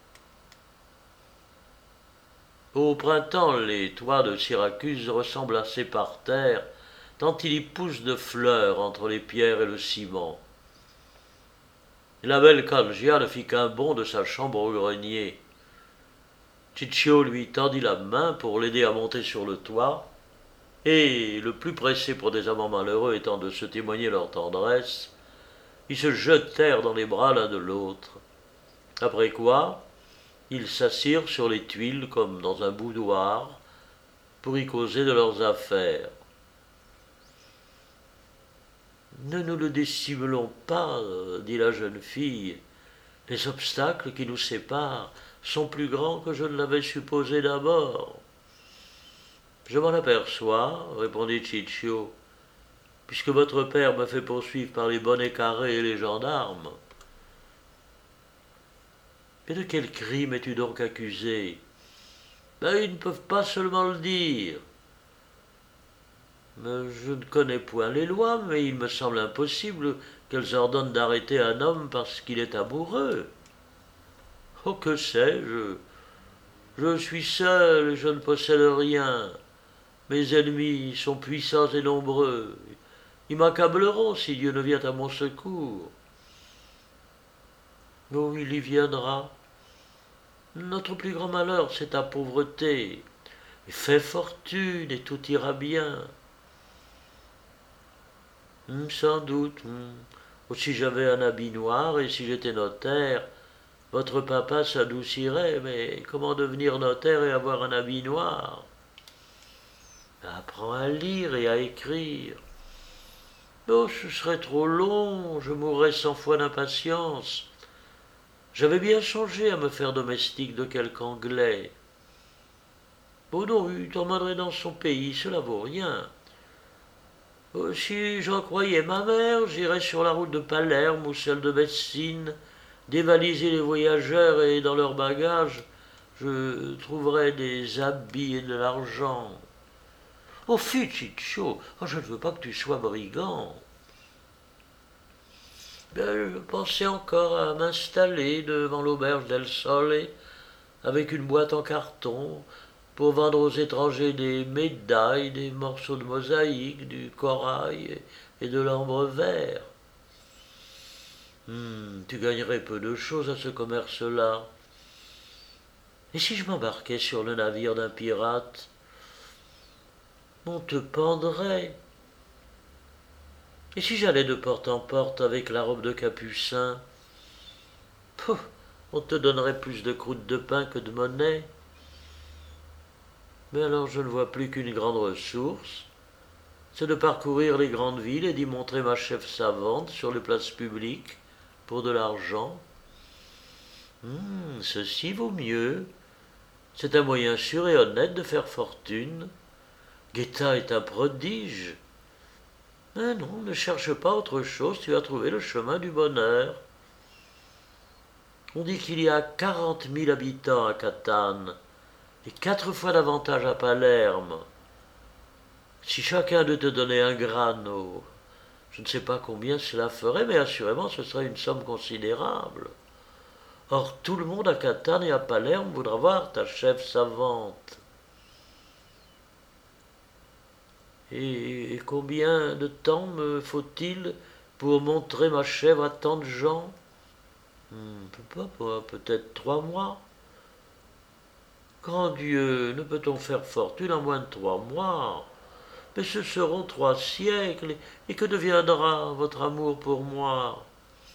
Au printemps, les toits de Syracuse ressemblent à ces parterres, tant il y pousse de fleurs entre les pierres et le ciment. La belle Cangia ne fit qu'un bond de sa chambre au grenier. Ciccio lui tendit la main pour l'aider à monter sur le toit, et, le plus pressé pour des amants malheureux étant de se témoigner leur tendresse, ils se jetèrent dans les bras l'un de l'autre. Après quoi, ils s'assirent sur les tuiles comme dans un boudoir pour y causer de leurs affaires. « Ne nous le dissimulons pas, dit la jeune fille. Les obstacles qui nous séparent sont plus grands que je ne l'avais supposé d'abord. Je m'en aperçois, répondit Ciccio, puisque votre père me fait poursuivre par les bonnets carrés et les gendarmes. Mais de quel crime es-tu donc accusé? Ben, ils ne peuvent pas seulement le dire. Mais je ne connais point les lois, mais il me semble impossible qu'elles ordonnent d'arrêter un homme parce qu'il est amoureux. Oh, que sais-je? Je suis seul et je ne possède rien. Mes ennemis sont puissants et nombreux. Ils m'accableront si Dieu ne vient à mon secours. Oh, il y viendra. Notre plus grand malheur, c'est ta pauvreté. Fais fortune et tout ira bien. Hum, sans doute. Hum. Oh, si j'avais un habit noir et si j'étais notaire, votre papa s'adoucirait, mais comment devenir notaire et avoir un habit noir? Apprends à lire et à écrire. Oh, ce serait trop long, je mourrais cent fois d'impatience. J'avais bien songé à me faire domestique de quelque Anglais. Oh non, il t'emmènerait dans son pays, cela vaut rien. Oh, si j'en croyais ma mère, j'irais sur la route de Palerme ou celle de Messine, dévaliser les voyageurs et dans leurs bagages, je trouverais des habits et de l'argent. Oh, fi, Ciccio, oh, je ne veux pas que tu sois brigand. Ben, je pensais encore à m'installer devant l'auberge d'El Sole avec une boîte en carton pour vendre aux étrangers des médailles, des morceaux de mosaïque, du corail et de l'ambre vert. Hmm, tu gagnerais peu de choses à ce commerce-là. Et si je m'embarquais sur le navire d'un pirate? On te pendrait. Et si j'allais de porte en porte avec la robe de capucin? Pouf, on te donnerait plus de croûtes de pain que de monnaie. Mais alors je ne vois plus qu'une grande ressource, c'est de parcourir les grandes villes et d'y montrer ma chef savante sur les places publiques pour de l'argent. Hum, ceci vaut mieux. C'est un moyen sûr et honnête de faire fortune. Guetta est un prodige. Mais non, ne cherche pas autre chose, tu as trouvé le chemin du bonheur. On dit qu'il y a quarante mille habitants à Catane et quatre fois davantage à Palerme. Si chacun de te donnait un grano, je ne sais pas combien cela ferait, mais assurément ce serait une somme considérable. Or tout le monde à Catane et à Palerme voudra voir ta chef savante. Et, et combien de temps me faut-il pour montrer ma chèvre à tant de gens? hmm, pas, pas, Peut-être trois mois. Grand Dieu, ne peut-on faire fortune en moins de trois mois? Mais ce seront trois siècles, et que deviendra votre amour pour moi?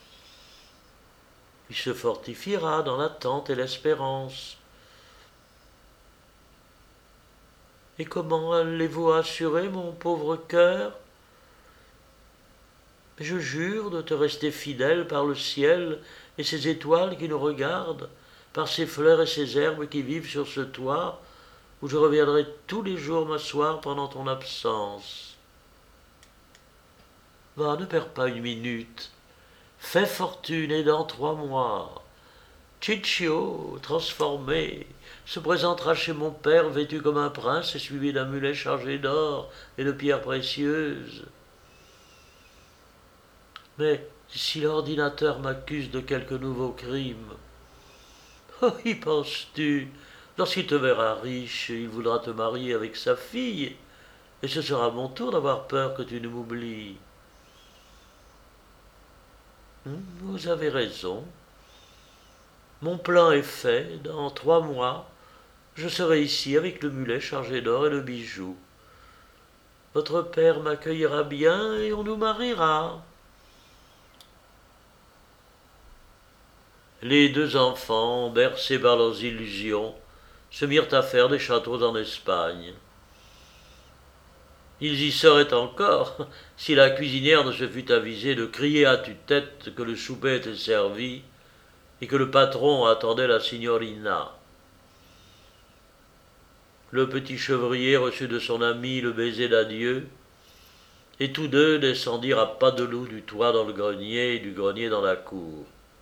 Il se fortifiera dans l'attente et l'espérance. Et comment allez-vous assurer mon pauvre cœur? Je jure de te rester fidèle par le ciel et ces étoiles qui nous regardent, par ces fleurs et ces herbes qui vivent sur ce toit, où je reviendrai tous les jours m'asseoir pendant ton absence. Va, ne perds pas une minute. Fais fortune et dans trois mois, Ciccio, transformé, se présentera chez mon père vêtu comme un prince et suivi d'un mulet chargé d'or et de pierres précieuses. Mais si l'ordinateur m'accuse de quelque nouveau crime, oh, y penses-tu? Lorsqu'il te verra riche, il voudra te marier avec sa fille, et ce sera mon tour d'avoir peur que tu ne m'oublies. Vous avez raison. Mon plan est fait. Dans trois mois, je serai ici avec le mulet chargé d'or et de bijoux. Votre père m'accueillera bien et on nous mariera. Les deux enfants, bercés par leurs illusions, se mirent à faire des châteaux en Espagne. Ils y seraient encore si la cuisinière ne se fût avisée de crier à tue-tête que le souper était servi et que le patron attendait la signorina. Le petit chevrier reçut de son ami le baiser d'adieu, et tous deux descendirent à pas de loup du toit dans le grenier et du grenier dans la cour.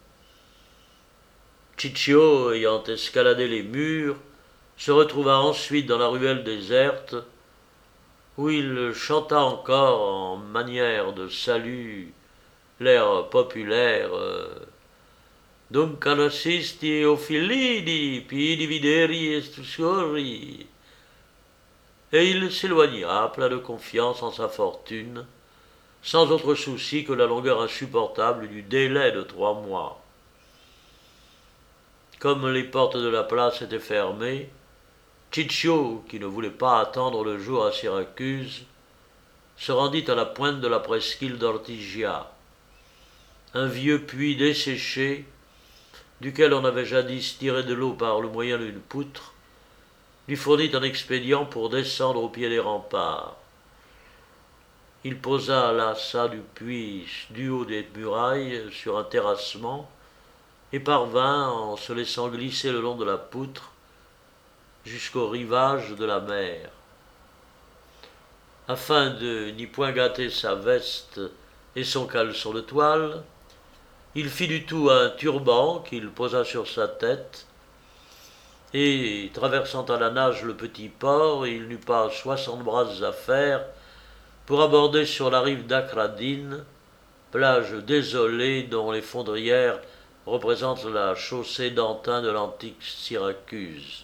Ciccio, ayant escaladé les murs, se retrouva ensuite dans la ruelle déserte, où il chanta encore en manière de salut l'air populaire euh, Duncan assisti o filini, pi divideri estusori. Et il s'éloigna, plein de confiance en sa fortune, sans autre souci que la longueur insupportable du délai de trois mois. Comme les portes de la place étaient fermées, Ciccio, qui ne voulait pas attendre le jour à Syracuse, se rendit à la pointe de la presqu'île d'Ortygia, un vieux puits desséché, duquel on avait jadis tiré de l'eau par le moyen d'une poutre, lui fournit un expédient pour descendre au pied des remparts. Il posa là ça du puits du haut des murailles sur un terrassement et parvint, en se laissant glisser le long de la poutre, jusqu'au rivage de la mer. Afin de n'y point gâter sa veste et son caleçon de toile, il fit du tout un turban qu'il posa sur sa tête, et, traversant à la nage le petit port, il n'eut pas soixante brasses à faire pour aborder sur la rive d'Akradine, plage désolée dont les fondrières représentent la chaussée d'Antin de l'antique Syracuse.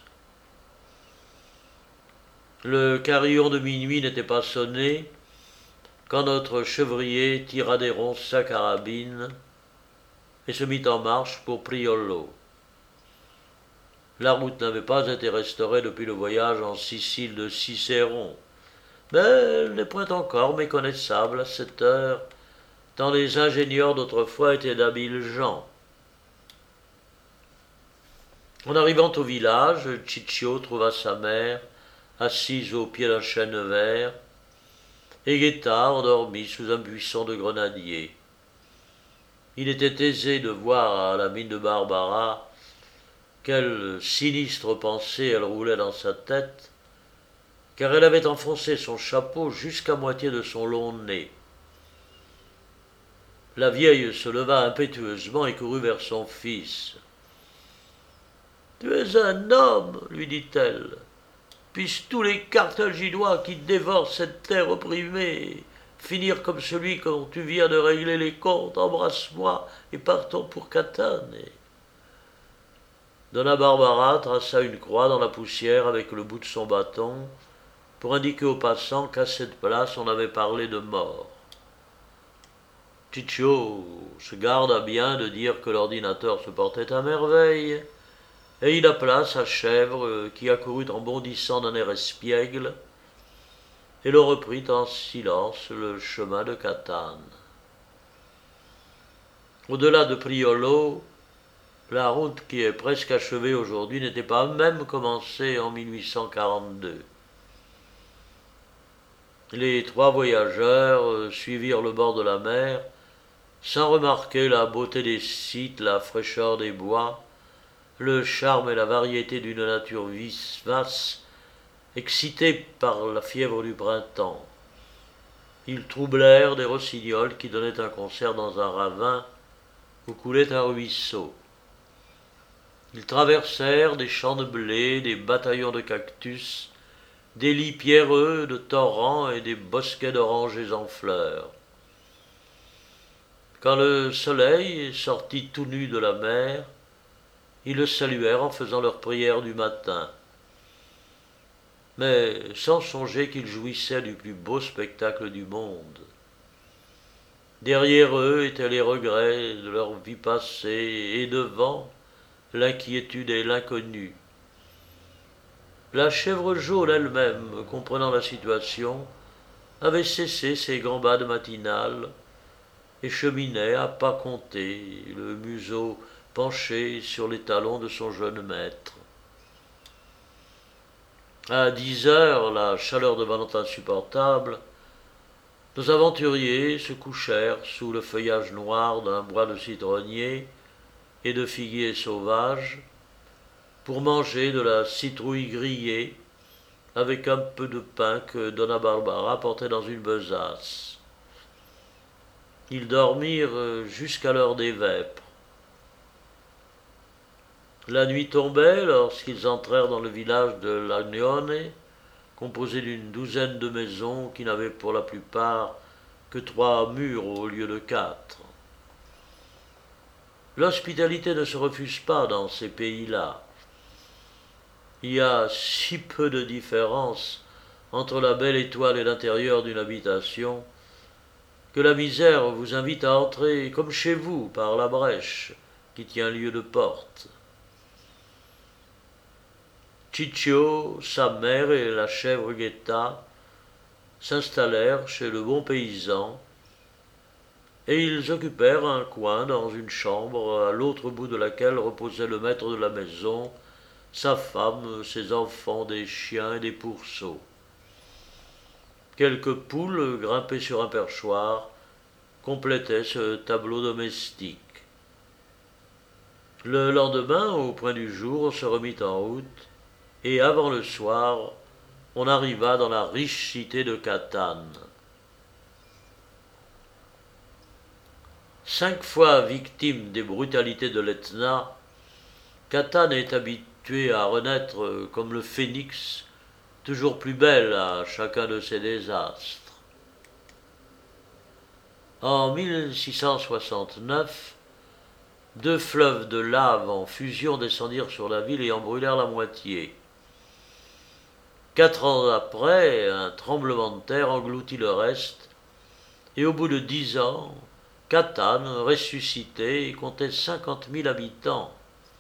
Le carillon de minuit n'était pas sonné quand notre chevrier tira des ronces sa carabine et se mit en marche pour Priolo. La route n'avait pas été restaurée depuis le voyage en Sicile de Cicéron, mais elle n'est point encore méconnaissable à cette heure, tant les ingénieurs d'autrefois étaient d'habiles gens. En arrivant au village, Ciccio trouva sa mère assise au pied d'un chêne vert, et Guetta endormi sous un buisson de grenadier. Il était aisé de voir à la mine de Barbara quelle sinistre pensée elle roulait dans sa tête, car elle avait enfoncé son chapeau jusqu'à moitié de son long nez. La vieille se leva impétueusement et courut vers son fils. « Tu es un homme, lui dit-elle. Puissent tous les Carthaginois qui dévorent cette terre opprimée finir comme celui dont tu viens de régler les comptes. Embrasse-moi et partons pour Catane. » Donna Barbara traça une croix dans la poussière avec le bout de son bâton pour indiquer aux passants qu'à cette place on avait parlé de mort. Ciccio se garda bien de dire que l'ordinateur se portait à merveille, et il appela sa chèvre qui accourut en bondissant d'un air espiègle et le reprit en silence le chemin de Catane. Au-delà de Priolo, la route qui est presque achevée aujourd'hui n'était pas même commencée en mille huit cent quarante-deux. Les trois voyageurs suivirent le bord de la mer sans remarquer la beauté des sites, la fraîcheur des bois, le charme et la variété d'une nature vivace, excitée par la fièvre du printemps. Ils troublèrent des rossignols qui donnaient un concert dans un ravin où coulait un ruisseau. Ils traversèrent des champs de blé, des bataillons de cactus, des lits pierreux de torrents et des bosquets d'orangers en fleurs. Quand le soleil sortit tout nu de la mer, ils le saluèrent en faisant leur prière du matin, mais sans songer qu'ils jouissaient du plus beau spectacle du monde. Derrière eux étaient les regrets de leur vie passée, et devant, l'inquiétude et l'inconnu. La chèvre jaune elle-même, comprenant la situation, avait cessé ses gambades matinales et cheminait à pas comptés, le museau penché sur les talons de son jeune maître. À dix heures, la chaleur devenant insupportable, nos aventuriers se couchèrent sous le feuillage noir d'un bois de citronnier et de figuiers sauvages pour manger de la citrouille grillée avec un peu de pain que Donna Barbara portait dans une besace. Ils dormirent jusqu'à l'heure des vêpres. La nuit tombait lorsqu'ils entrèrent dans le village de Lagnone, composé d'une douzaine de maisons qui n'avaient pour la plupart que trois murs au lieu de quatre. L'hospitalité ne se refuse pas dans ces pays-là. Il y a si peu de différence entre la belle étoile et l'intérieur d'une habitation que la misère vous invite à entrer comme chez vous par la brèche qui tient lieu de porte. Ciccio, sa mère et la chèvre Guetta s'installèrent chez le bon paysan et ils occupèrent un coin dans une chambre à l'autre bout de laquelle reposait le maître de la maison, sa femme, ses enfants, des chiens et des pourceaux. Quelques poules grimpées sur un perchoir complétaient ce tableau domestique. Le lendemain, au point du jour, on se remit en route, et avant le soir, on arriva dans la riche cité de Catane. Cinq fois victime des brutalités de l'Etna, Catane est habituée à renaître comme le phénix, toujours plus belle à chacun de ses désastres. En mille six cent soixante-neuf, deux fleuves de lave en fusion descendirent sur la ville et en brûlèrent la moitié. Quatre ans après, un tremblement de terre engloutit le reste, et au bout de dix ans, Catane, ressuscité, comptait cinquante mille habitants.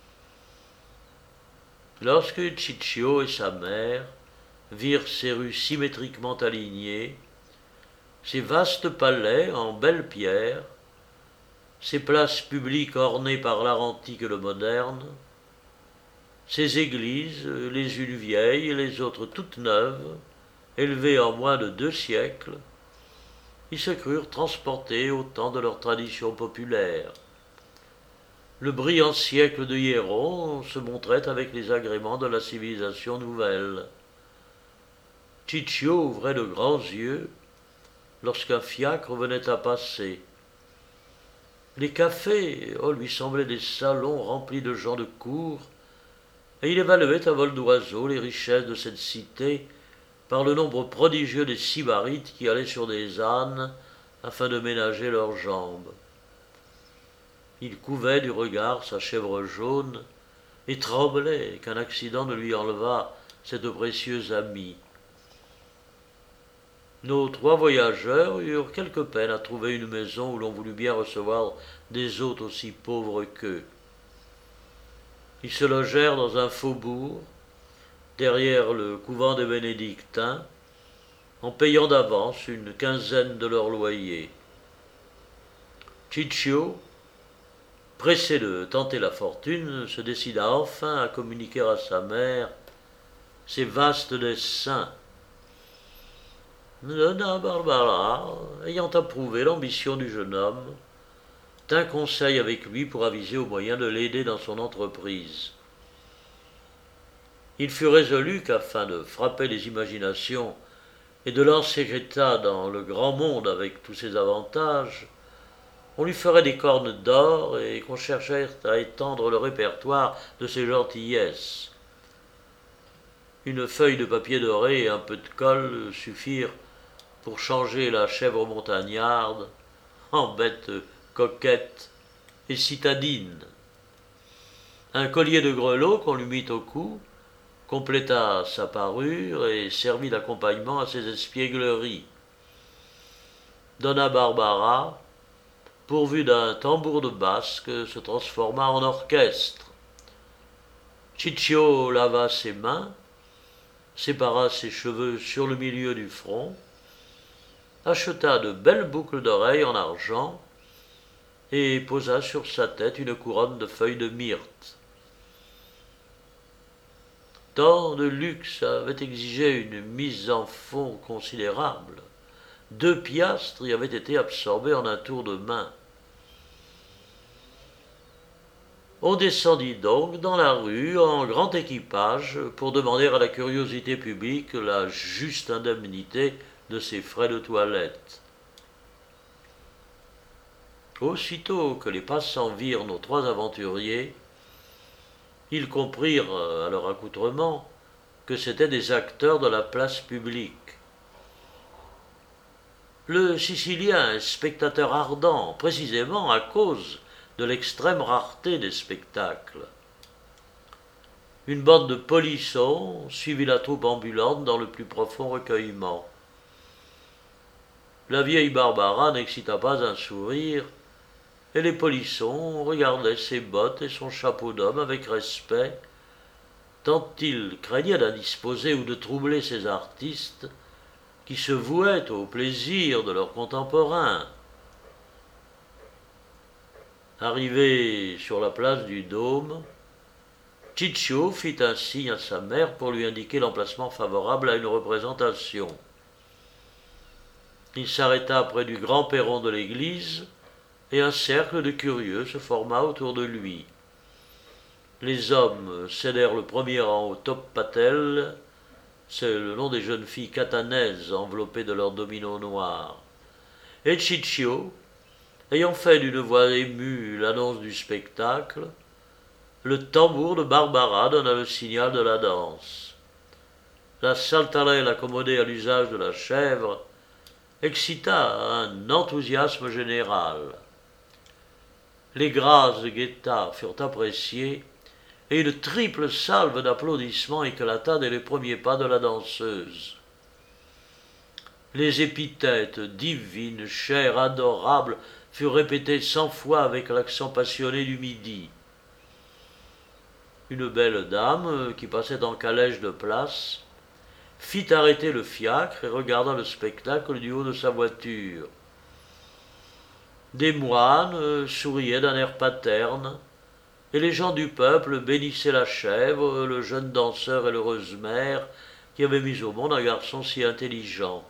Lorsque Ciccio et sa mère virent ces rues symétriquement alignées, ces vastes palais en belle pierre, ces places publiques ornées par l'art antique et le moderne, ces églises, les unes vieilles et les autres toutes neuves, élevées en moins de deux siècles, ils se crurent transportés au temps de leur tradition populaire. Le brillant siècle de Hiéron se montrait avec les agréments de la civilisation nouvelle. Ciccio ouvrait de grands yeux lorsqu'un fiacre venait à passer. Les cafés oh, lui semblaient des salons remplis de gens de cour, et il évaluait à vol d'oiseau les richesses de cette cité par le nombre prodigieux des sybarites qui allaient sur des ânes afin de ménager leurs jambes. Il couvait du regard sa chèvre jaune et tremblait qu'un accident ne lui enlevât cette précieuse amie. Nos trois voyageurs eurent quelque peine à trouver une maison où l'on voulut bien recevoir des hôtes aussi pauvres qu'eux. Ils se logèrent dans un faubourg, derrière le couvent des Bénédictins, en payant d'avance une quinzaine de leur loyer. Ciccio, pressé de tenter la fortune, se décida enfin à communiquer à sa mère ses vastes desseins. Donna Barbara, ayant approuvé l'ambition du jeune homme, tint conseil avec lui pour aviser au moyen de l'aider dans son entreprise. Il fut résolu qu'afin de frapper les imaginations et de lancer Greta dans le grand monde avec tous ses avantages, on lui ferait des cornes d'or et qu'on cherchait à étendre le répertoire de ses gentillesses. Une feuille de papier doré et un peu de colle suffirent pour changer la chèvre montagnarde en bête coquette et citadine. Un collier de grelots qu'on lui mit au cou compléta sa parure et servit d'accompagnement à ses espiègleries. Donna Barbara, pourvue d'un tambour de basque, se transforma en orchestre. Ciccio lava ses mains, sépara ses cheveux sur le milieu du front, acheta de belles boucles d'oreilles en argent et posa sur sa tête une couronne de feuilles de myrte. Tant de luxe avait exigé une mise en fond considérable. Deux piastres y avaient été absorbés en un tour de main. On descendit donc dans la rue en grand équipage pour demander à la curiosité publique la juste indemnité de ses frais de toilette. Aussitôt que les passants virent nos trois aventuriers, ils comprirent à leur accoutrement que c'étaient des acteurs de la place publique. Le Sicilien est spectateur ardent, précisément à cause de l'extrême rareté des spectacles. Une bande de polissons suivit la troupe ambulante dans le plus profond recueillement. La vieille Barbara n'excita pas un sourire, et les polissons regardaient ses bottes et son chapeau d'homme avec respect, tant ils craignaient d'indisposer ou de troubler ces artistes qui se vouaient au plaisir de leurs contemporains. Arrivé sur la place du Dôme, Ciccio fit un signe à sa mère pour lui indiquer l'emplacement favorable à une représentation. Il s'arrêta près du grand perron de l'église, et un cercle de curieux se forma autour de lui. Les hommes cédèrent le premier rang au top patel, c'est le nom des jeunes filles catanaises enveloppées de leurs dominos noirs. Et Ciccio, ayant fait d'une voix émue l'annonce du spectacle, le tambour de Barbara donna le signal de la danse. La saltarelle accommodée à l'usage de la chèvre excita un enthousiasme général. Les grâces de Guetta furent appréciées, et une triple salve d'applaudissements éclata dès les premiers pas de la danseuse. Les épithètes divines, chères, adorables furent répétées cent fois avec l'accent passionné du midi. Une belle dame, qui passait en calèche de place, fit arrêter le fiacre et regarda le spectacle du haut de sa voiture. Des moines souriaient d'un air paterne, et les gens du peuple bénissaient la chèvre, le jeune danseur et l'heureuse mère qui avaient mis au monde un garçon si intelligent.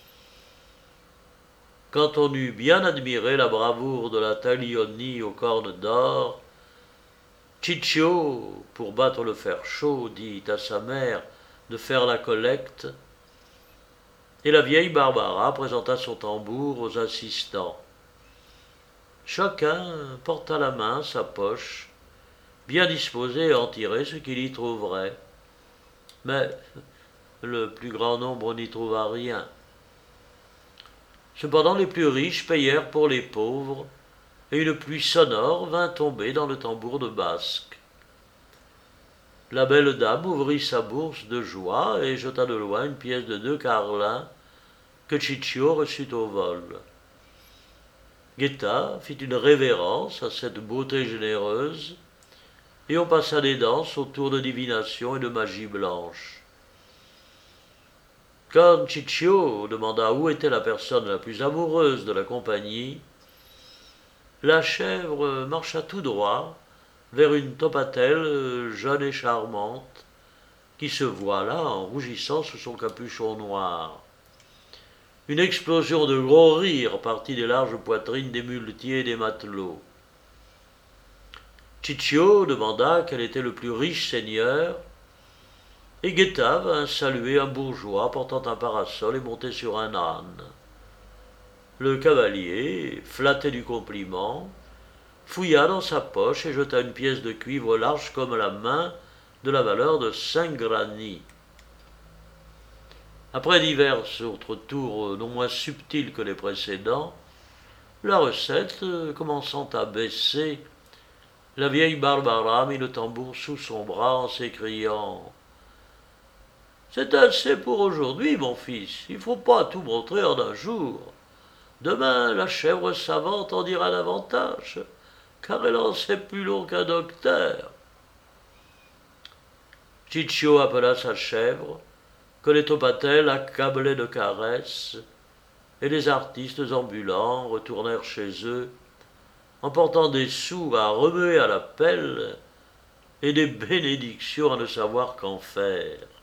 Quand on eut bien admiré la bravoure de la Taglioni aux cornes d'or, Ciccio, pour battre le fer chaud, dit à sa mère de faire la collecte, et la vieille Barbara présenta son tambour aux assistants. Chacun porta la main à sa poche, bien disposé à en tirer ce qu'il y trouverait. Mais le plus grand nombre n'y trouva rien. Cependant les plus riches payèrent pour les pauvres, et une pluie sonore vint tomber dans le tambour de Basque. La belle dame ouvrit sa bourse de joie et jeta de loin une pièce de deux carlins que Ciccio reçut au vol. Guetta fit une révérence à cette beauté généreuse, et on passa des danses autour de divination et de magie blanche. Quand Ciccio demanda où était la personne la plus amoureuse de la compagnie, la chèvre marcha tout droit vers une topatelle jeune et charmante, qui se voila en rougissant sous son capuchon noir. Une explosion de gros rires partit des larges poitrines des muletiers et des matelots. Ciccio demanda quel était le plus riche seigneur, et Guetta vint saluer un bourgeois portant un parasol et monté sur un âne. Le cavalier, flatté du compliment, fouilla dans sa poche et jeta une pièce de cuivre large comme la main de la valeur de cinq grani. Après divers autres tours non moins subtils que les précédents, la recette commençant à baisser, la vieille Barbara mit le tambour sous son bras en s'écriant « C'est assez pour aujourd'hui, mon fils, il ne faut pas tout montrer en un jour. Demain, la chèvre savante en dira davantage, car elle en sait plus long qu'un docteur. » Ciccio appela sa chèvre, que les topatelles accablaient de caresses, et les artistes ambulants retournèrent chez eux, en portant des sous à remuer à la pelle et des bénédictions à ne savoir qu'en faire.